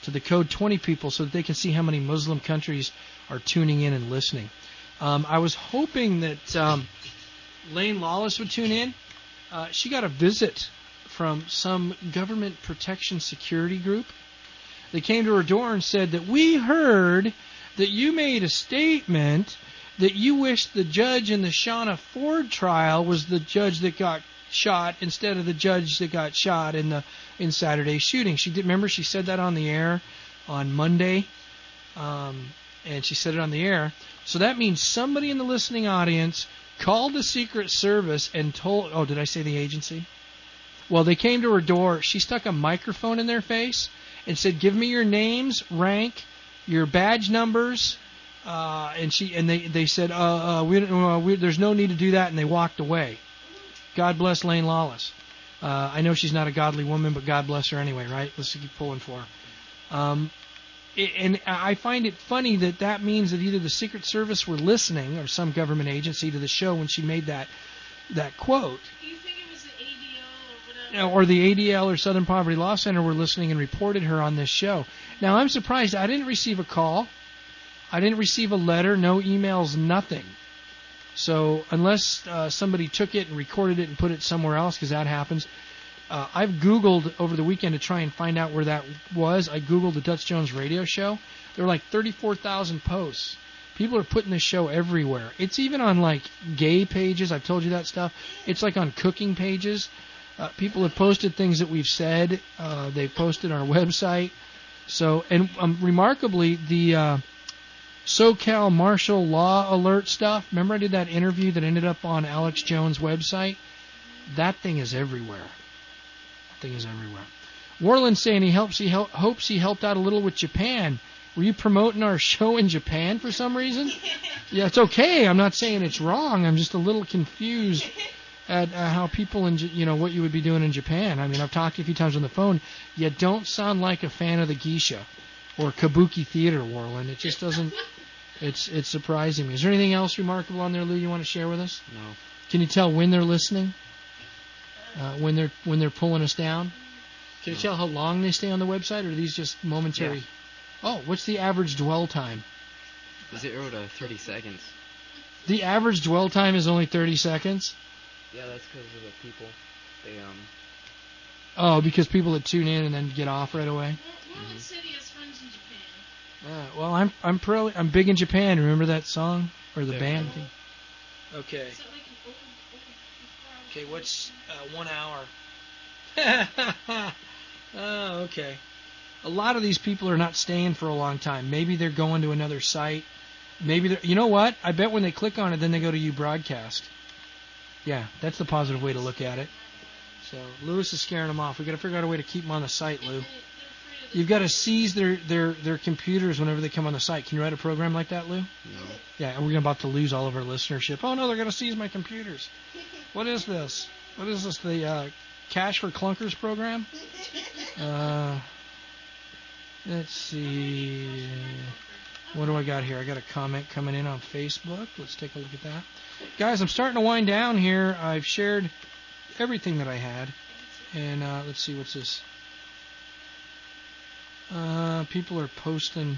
to the Code 20 people so that they can see how many Muslim countries are tuning in and listening. I was hoping that Lane Lawless would tune in. She got a visit from some government protection security group. They came to her door and said that we heard that you made a statement that you wished the judge in the Shauna Ford trial was the judge that got shot instead of the judge that got shot in Saturday's shooting. Remember she said that on the air on Monday, and she said it on the air. So that means somebody in the listening audience called the Secret Service and told... Oh, did I say the agency? Well, they came to her door. She stuck a microphone in their face and said, "Give me your names, rank, your badge numbers." And they said, "There's no need to do that," and they walked away. God bless Lane Lawless. I know she's not a godly woman, but God bless her anyway, right? Let's keep pulling for her. And I find it funny that means that either the Secret Service were listening or some government agency to the show when she made that quote. Do you think it was the ADL or whatever? Or the ADL or Southern Poverty Law Center were listening and reported her on this show. Now, I'm surprised. I didn't receive a call. I didn't receive a letter, no emails, nothing. So unless somebody took it and recorded it and put it somewhere else, because that happens, I've Googled over the weekend to try and find out where that was. I Googled the Dutch Jones radio show. There were like 34,000 posts. People are putting this show everywhere. It's even on like gay pages. I've told you that stuff. It's like on cooking pages. People have posted things that we've said. They've posted on our website. So, and remarkably, the SoCal Martial Law Alert stuff. Remember I did that interview that ended up on Alex Jones' website? That thing is everywhere. Warland's saying he hopes he helped out a little with Japan. Were you promoting our show in Japan for some reason? Yeah, it's okay. I'm not saying it's wrong. I'm just a little confused at how people what you would be doing in Japan. I mean, I've talked to you a few times on the phone. You don't sound like a fan of the geisha or kabuki theater, Warland. It just doesn't. It's surprising me. Is there anything else remarkable on there, Lou, you want to share with us? No. Can you tell when they're listening? When they're pulling us down? Can you tell how long they stay on the website, or are these just momentary? Yeah. Oh, what's the average dwell time? 0 to 30 seconds. The average dwell time is only 30 seconds? Yeah, that's because of the people. They Oh, because people that tune in and then get off right away? Warland said he has friends in Japan. Well, I'm big in Japan. Remember that song or the band? Okay. Is that like an old Okay, what's 1 hour? Oh, okay. A lot of these people are not staying for a long time. Maybe they're going to another site. Maybe they're... You know what? I bet when they click on it, then they go to YouBroadcast. Yeah, that's the positive way to look at it. So Lewis is scaring them off. We've got to figure out a way to keep them on the site, Lou. You've got to seize their computers whenever they come on the site. Can you write a program like that, Lou? No. Yeah, and we're about to lose all of our listenership. Oh, no, they're going to seize my computers. What is this? The Cash for Clunkers program? Let's see. What do I got here? I got a comment coming in on Facebook. Let's take a look at that. Guys, I'm starting to wind down here. I've shared everything that I had. And let's see, what's this? People are posting.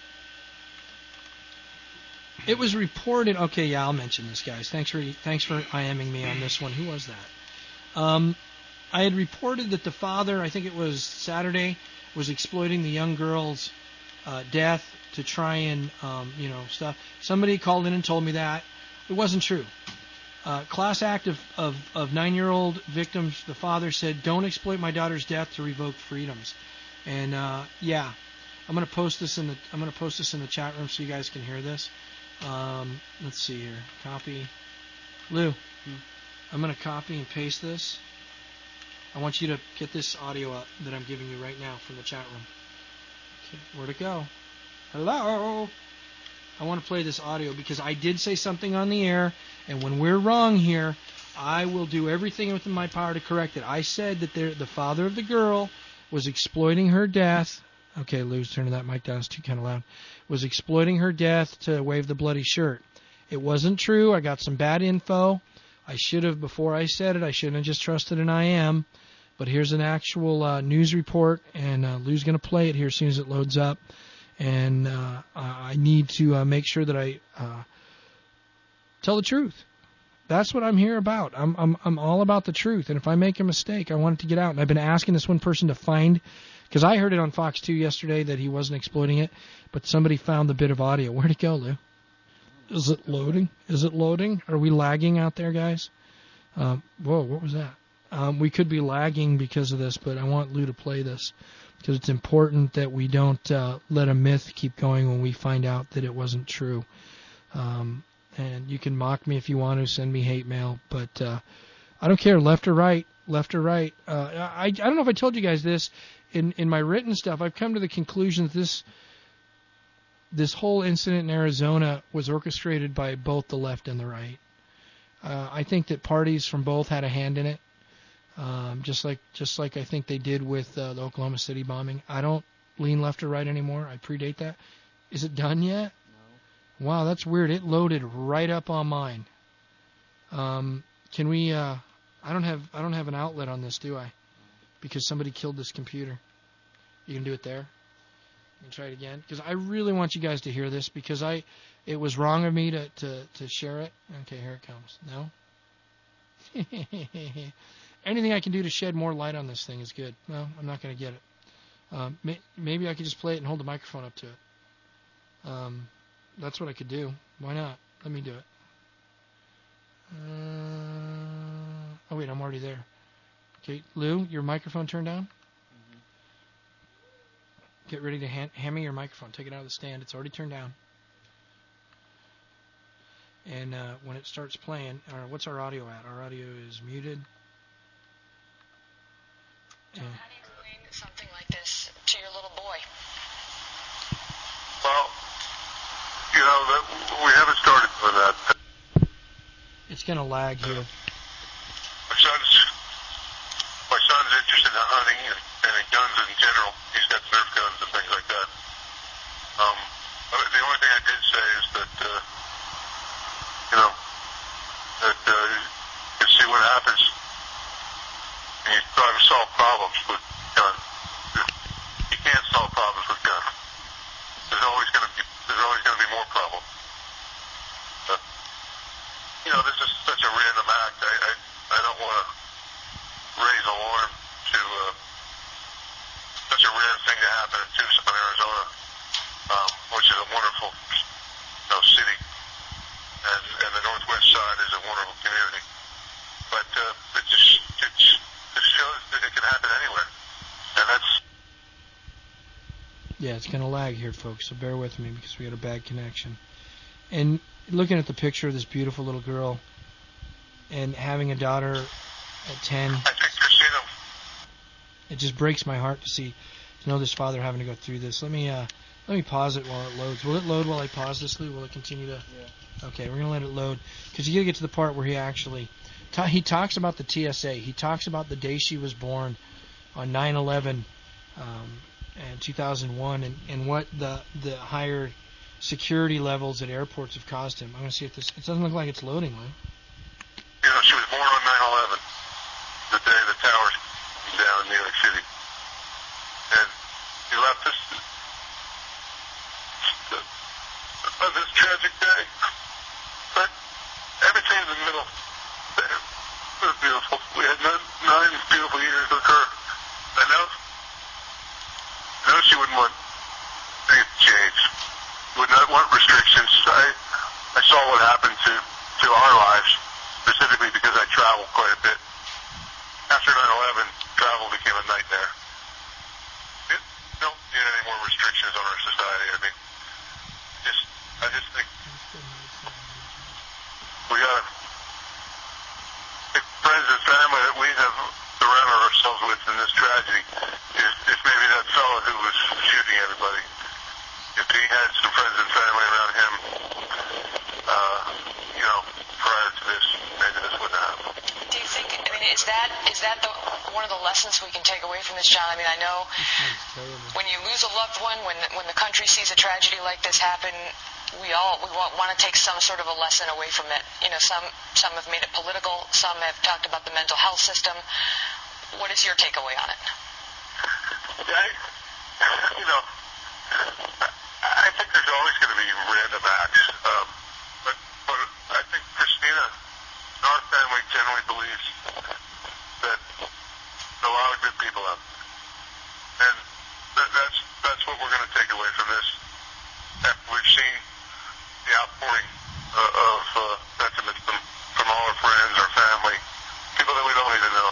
It was reported. Okay, yeah, I'll mention this, guys. Thanks for IMing me on this one. Who was that? I had reported that the father, I think it was Saturday, was exploiting the young girl's death to try and stuff. Somebody called in and told me that. It wasn't true. Class act of 9-year-old victims. The father said, "Don't exploit my daughter's death to revoke freedoms." And yeah, I'm gonna post this in the chat room so you guys can hear this. Let's see here. Copy. Lou, I'm gonna copy and paste this. I want you to get this audio up that I'm giving you right now from the chat room. Okay, where'd it go? Hello. I want to play this audio because I did say something on the air, and when we're wrong here, I will do everything within my power to correct it. I said that the father of the girl was exploiting her death. Okay, Lou's turning that mic down. It's too kind of loud. Was exploiting her death to wave the bloody shirt. It wasn't true. I got some bad info. I should have, before I said it, I shouldn't have just trusted an IM. But here's an actual news report, and Lou's going to play it here as soon as it loads up. And I need to make sure that I tell the truth. That's what I'm here about. I'm all about the truth. And if I make a mistake, I want it to get out. And I've been asking this one person to find, because I heard it on Fox 2 yesterday that he wasn't exploiting it, but somebody found the bit of audio. Where'd it go, Lou? Is it loading? Is it loading? Are we lagging out there, guys? Whoa, what was that? We could be lagging because of this, but I want Lou to play this because it's important that we don't let a myth keep going when we find out that it wasn't true. And you can mock me if you want to, send me hate mail, but I don't care, left or right. I don't know if I told you guys this. In my written stuff, I've come to the conclusion that this whole incident in Arizona was orchestrated by both the left and the right. I think that parties from both had a hand in it, just like I think they did with the Oklahoma City bombing. I don't lean left or right anymore. I predate that. Is it done yet? No. Wow, that's weird. It loaded right up on mine. Can we? I don't have an outlet on this, do I? Because somebody killed this computer. You can do it there. You can try it again, because I really want you guys to hear this, because it was wrong of me to share it. Okay, here it comes. No? Anything I can do to shed more light on this thing is good. No, I'm not going to get it. Maybe I could just play it and hold the microphone up to it. That's what I could do. Why not? Let me do it. Oh, wait, I'm already there. Okay, Lou, your microphone turned on? Mm-hmm. Get ready to hand me your microphone. Take it out of the stand. It's already turned down. And when it starts playing, what's our audio at? Our audio is muted. How do you explain something like this to your little boy? Well, we haven't started doing that. It's going to lag here. My son's interested in hunting and in guns in general. He's got Nerf guns and things like that. The only thing I did say is that, you see what happens. And you try to solve problems with guns. You can't solve problems with guns. There's always going to be more problems. This is such a random act. I don't want to raise alarm to such a rare thing to happen in Tucson, Arizona, which is a wonderful city, and the northwest side is a wonderful community. But it just shows that it can happen anywhere, and that's. Yeah, it's going to lag here, folks, so bear with me because we had a bad connection. And looking at the picture of this beautiful little girl and having a daughter at 10, it just breaks my heart to know this father having to go through this. Let me pause it while it loads. Will it load while I pause this, Lou? Will it continue to? Yeah. Okay, we're going to let it load because you got to get to the part where he actually he talks about the TSA. He talks about the day she was born on 9/11 in 2001 and what the higher security levels at airports have caused him. I'm going to see if this. It doesn't look like it's loading, Lou. She was born on 9/11, the day the towers came down in New York City, and he left this tragic day. But everything in the middle, it was beautiful. We had 9 beautiful years with her. I know she wouldn't want things to change. Would not want restrictions. I saw what happened to our lives, specifically because I traveled quite a bit. After 9/11, travel became a nightmare. We don't need any more restrictions on our society. I mean, I just think we gotta pick friends and family that we have surrounded ourselves with in this tragedy. If maybe that fellow who was shooting everybody, if he had some friends and family around him, prior to this, maybe this wouldn't happen. Do you think, is that one of the lessons we can take away from this, John? I mean, I know when you lose a loved one, when the country sees a tragedy like this happen, we want to take some sort of a lesson away from it. Some have made it political, some have talked about the mental health system. What is your takeaway on it? Yeah, I think there's always going to be random acts, but I think Christina, our family generally believes that there are a lot of good people out there, and that's what we're going to take away from this. After we've seen the outpouring of sentiments from all our friends, our family, people that we don't even know.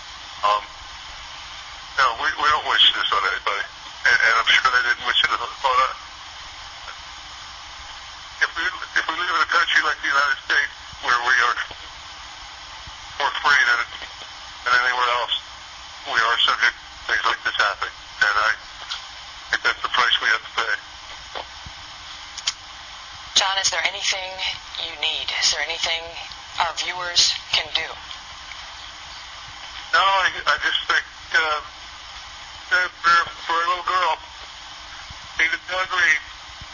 No, we don't wish this on anybody, and I'm sure they didn't wish it on us. If we live in a country like the United States, where we are more free than anywhere else, we are subject to things like this happening, and I think that's the price we have to pay. John, is there anything you need? Is there anything our viewers can do? No, I just think for a little girl, Tina Duggery,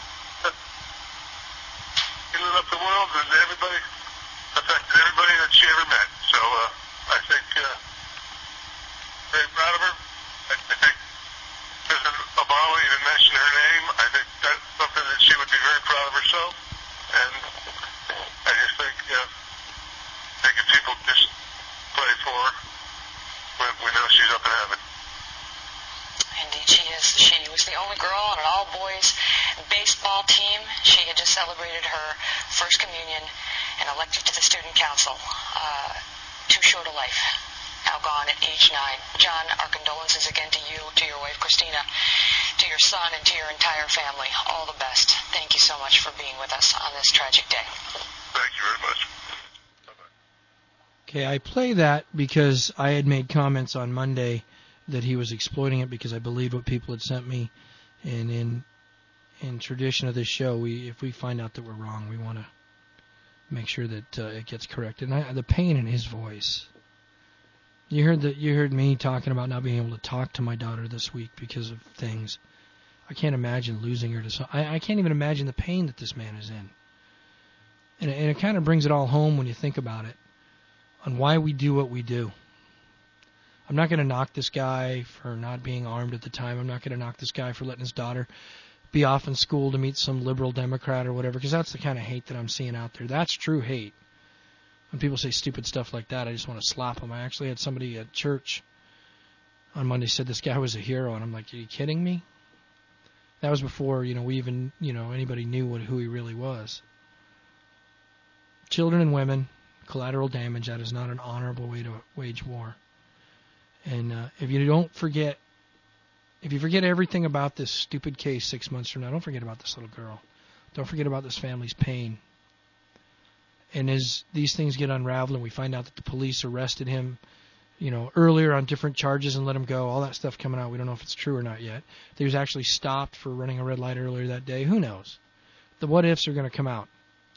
he lit up the world, and everybody affected everybody that she ever met. So I think very proud of her. I think President Obama even mentioned her name. I think that's something that she would be very proud of herself. And I just think if people just pray for her, we know she's up in heaven. Indeed, she is. She was the only girl on an all-boys baseball team. She had just celebrated her first communion and elected to the student council. Too short a life. Now gone at age 9. John, our condolences again to you, to your wife Christina, to your son, and to your entire family. All the best. Thank you so much for being with us on this tragic day. Thank you very much. Okay, I play that because I had made comments on Monday that he was exploiting it because I believe what people had sent me. And in tradition of this show, if we find out that we're wrong, we want to make sure that it gets corrected. And the pain in his voice. You heard me talking about not being able to talk to my daughter this week because of things. I can't imagine losing her to. I can't even imagine the pain that this man is in. And it kind of brings it all home when you think about it, on why we do what we do. I'm not going to knock this guy for not being armed at the time. I'm not going to knock this guy for letting his daughter be off in school to meet some liberal Democrat or whatever, because that's the kind of hate that I'm seeing out there. That's true hate. When people say stupid stuff like that, I just want to slap them. I actually had somebody at church on Monday said this guy was a hero, and I'm like, are you kidding me? That was before, we even, anybody knew who he really was. Children and women, collateral damage, that is not an honorable way to wage war. And if you forget everything about this stupid case 6 months from now, don't forget about this little girl. Don't forget about this family's pain. And as these things get unraveled and we find out that the police arrested him, earlier on different charges and let him go, all that stuff coming out, we don't know if it's true or not yet. That he was actually stopped for running a red light earlier that day. Who knows? The what ifs are going to come out.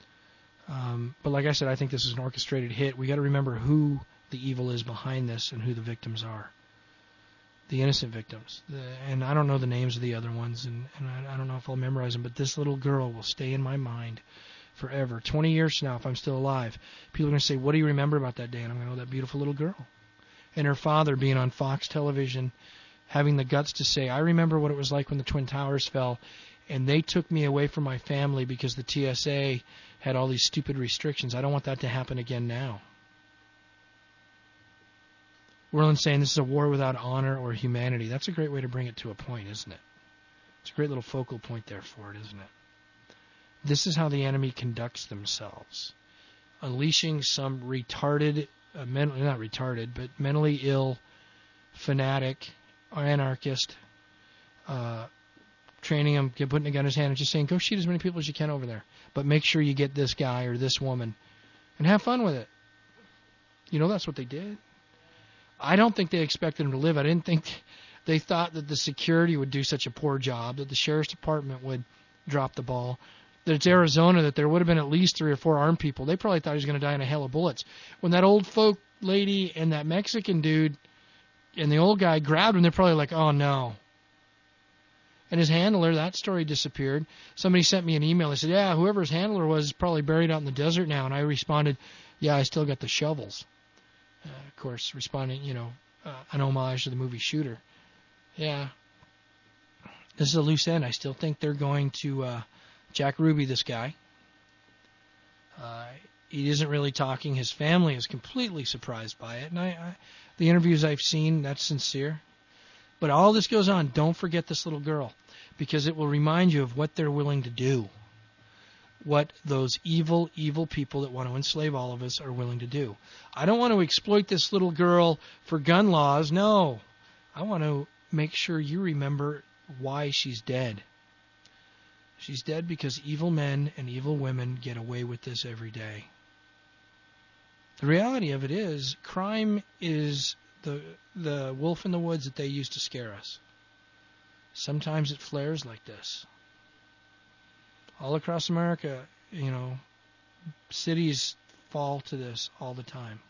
But like I said, I think this is an orchestrated hit. We got to remember who the evil is behind this and who the victims are. The innocent victims. And I don't know the names of the other ones, and I don't know if I'll memorize them, but this little girl will stay in my mind forever. 20 years from now, if I'm still alive, people are going to say, what do you remember about that day? And I'm going to know that beautiful little girl. And her father being on Fox television, having the guts to say, I remember what it was like when the Twin Towers fell, and they took me away from my family because the TSA had all these stupid restrictions. I don't want that to happen again now. Werland's saying this is a war without honor or humanity. That's a great way to bring it to a point, isn't it? It's a great little focal point there for it, isn't it? This is how the enemy conducts themselves. Unleashing some retarded, not retarded, but mentally ill, fanatic, or anarchist, training him, putting a gun in his hand and just saying, go shoot as many people as you can over there. But make sure you get this guy or this woman and have fun with it. That's what they did. I don't think they expected him to live. I didn't think they thought that the security would do such a poor job, that the sheriff's department would drop the ball, that it's Arizona, that there would have been at least 3 or 4 armed people. They probably thought he was going to die in a hail of bullets. When that old folk lady and that Mexican dude and the old guy grabbed him, they're probably like, oh, no. And his handler, that story disappeared. Somebody sent me an email. They said, yeah, whoever his handler was is probably buried out in the desert now. And I responded, yeah, I still got the shovels. Of course, responding, an homage to the movie Shooter. Yeah. This is a loose end. I still think they're going to Jack Ruby this guy. He isn't really talking. His family is completely surprised by it. And the interviews I've seen, that's sincere. But all this goes on. Don't forget this little girl, because it will remind you of what they're willing to do. What those evil, evil people that want to enslave all of us are willing to do. I don't want to exploit this little girl for gun laws. No. I want to make sure you remember why she's dead. She's dead because evil men and evil women get away with this every day. The reality of it is, crime is the wolf in the woods that they use to scare us. Sometimes it flares like this. All across America, cities fall to this all the time.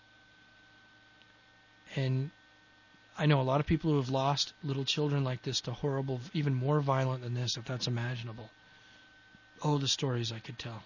And I know a lot of people who have lost little children like this to horrible, even more violent than this, if that's imaginable. Oh, the stories I could tell.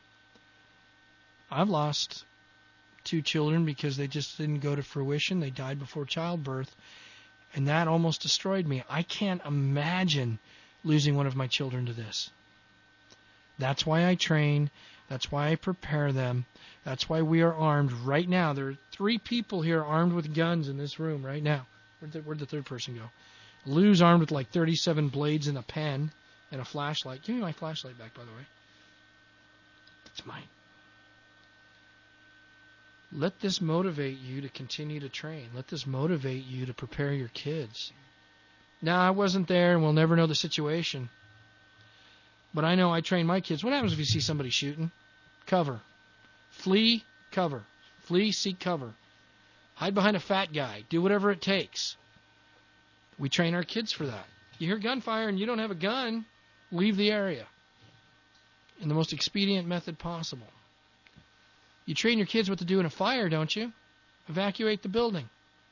I've lost 2 children because they just didn't go to fruition. They died before childbirth, and that almost destroyed me. I can't imagine losing one of my children to this. That's why I train. That's why I prepare them. That's why we are armed right now. There are 3 people here armed with guns in this room right now. Where'd the third person go? Lou's armed with like 37 blades and a pen and a flashlight. Give me my flashlight back, by the way. It's mine. Let this motivate you to continue to train. Let this motivate you to prepare your kids. Now, I wasn't there, and we'll never know the situation. But I know I train my kids. What happens if you see somebody shooting? Cover. Flee, cover. Flee, seek cover. Hide behind a fat guy. Do whatever it takes. We train our kids for that. You hear gunfire and you don't have a gun, leave the area in the most expedient method possible. You train your kids what to do in a fire, don't you? Evacuate the building.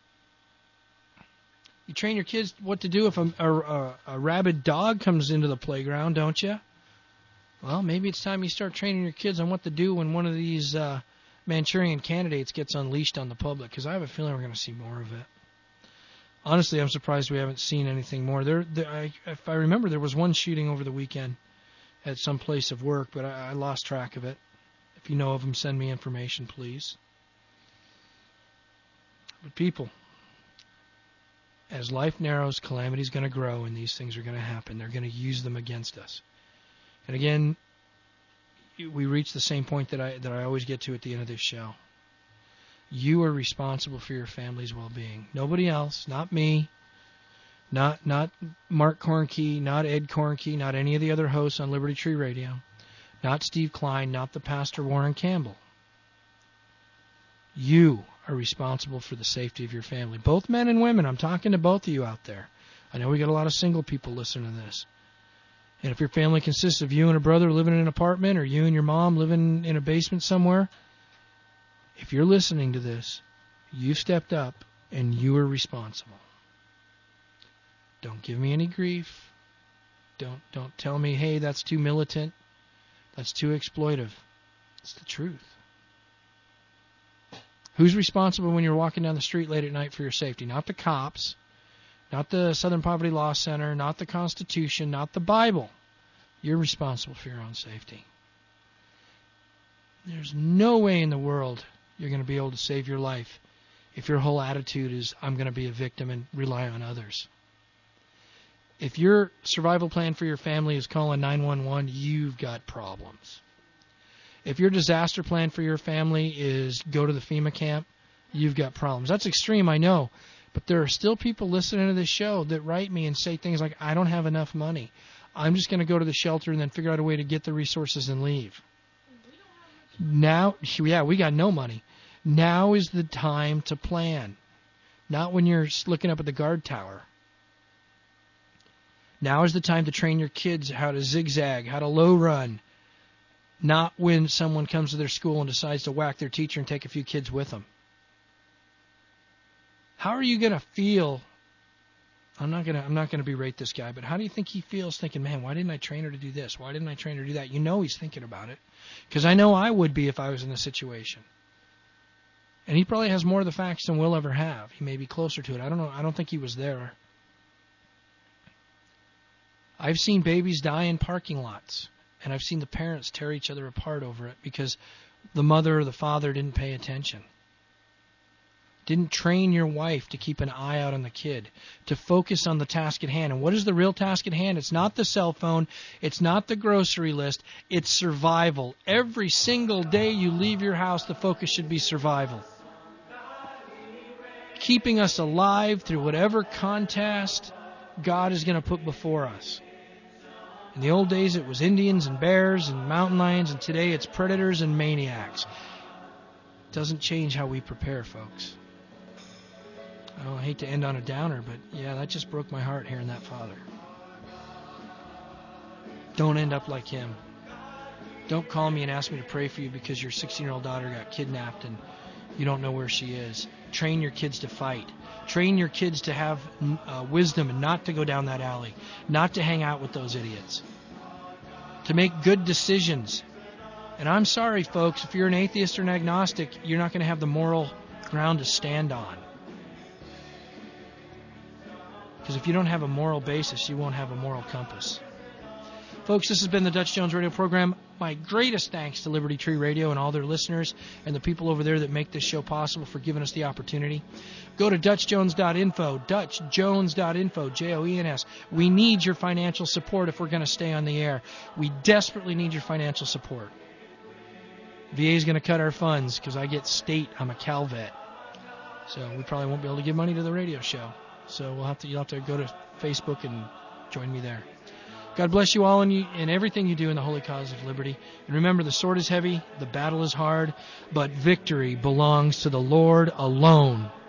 You train your kids what to do if a rabid dog comes into the playground, don't you? Well, maybe it's time you start training your kids on what to do when one of these Manchurian candidates gets unleashed on the public, because I have a feeling we're going to see more of it. Honestly, I'm surprised we haven't seen anything more. If I remember, there was one shooting over the weekend at some place of work, but I lost track of it. If you know of them, send me information, please. But people, as life narrows, calamity is going to grow, and these things are going to happen. They're going to use them against us. And again, we reach the same point that I always get to at the end of this show. You are responsible for your family's well-being. Nobody else, not me, not Mark Kornke, not Ed Kornke, not any of the other hosts on Liberty Tree Radio, not Steve Klein, not the Pastor Warren Campbell. You are responsible for the safety of your family. Both men and women. I'm talking to both of you out there. I know we got a lot of single people listening to this. And if your family consists of you and a brother living in an apartment, or you and your mom living in a basement somewhere, if you're listening to this, you stepped up and you are responsible. Don't give me any grief. Don't tell me, hey, that's too militant. That's too exploitive. It's the truth. Who's responsible when you're walking down the street late at night for your safety? Not the cops, not the Southern Poverty Law Center, not the Constitution, not the Bible. You're responsible for your own safety. There's no way in the world you're going to be able to save your life if your whole attitude is, I'm going to be a victim and rely on others. If your survival plan for your family is calling 911, you've got problems. If your disaster plan for your family is go to the FEMA camp, you've got problems. That's extreme, I know. But there are still people listening to this show that write me and say things like, I don't have enough money. I'm just going to go to the shelter and then figure out a way to get the resources and leave. Now, yeah, we got no money. Now is the time to plan. Not when you're looking up at the guard tower. Now is the time to train your kids how to zigzag, how to low run. Not when someone comes to their school and decides to whack their teacher and take a few kids with them. How are you going to feel? I'm not going to berate this guy, but how do you think he feels thinking, man, why didn't I train her to do this? Why didn't I train her to do that? You know he's thinking about it. Because I know I would be if I was in the situation. And he probably has more of the facts than we'll ever have. He may be closer to it. I don't know. I don't think he was there. I've seen babies die in parking lots, and I've seen the parents tear each other apart over it because the mother or the father didn't pay attention. Didn't train your wife to keep an eye out on the kid, to focus on the task at hand. And what is the real task at hand? It's not the cell phone. It's not the grocery list. It's survival. Every single day you leave your house, the focus should be survival. Keeping us alive through whatever contest God is going to put before us. In the old days, it was Indians and bears and mountain lions, and today it's predators and maniacs. It doesn't change how we prepare, folks. I hate to end on a downer, but yeah, that just broke my heart hearing that father. Don't end up like him. Don't call me and ask me to pray for you because your 16-year-old daughter got kidnapped and you don't know where she is. Train your kids to fight. Train your kids to have wisdom and not to go down that alley, not to hang out with those idiots, to make good decisions. And I'm sorry, folks, if you're an atheist or an agnostic, you're not going to have the moral ground to stand on. Because if you don't have a moral basis, you won't have a moral compass. Folks, this has been the Dutch Jones Radio Program. My greatest thanks to Liberty Tree Radio and all their listeners and the people over there that make this show possible for giving us the opportunity. Go to DutchJones.info, DutchJones.info, Joens. We need your financial support if we're going to stay on the air. We desperately need your financial support. VA is going to cut our funds because I get state. I'm a Cal vet. So we probably won't be able to give money to the radio show. So you'll have to go to Facebook and join me there. God bless you all and everything you do in the holy cause of liberty. And remember, the sword is heavy, the battle is hard, but victory belongs to the Lord alone.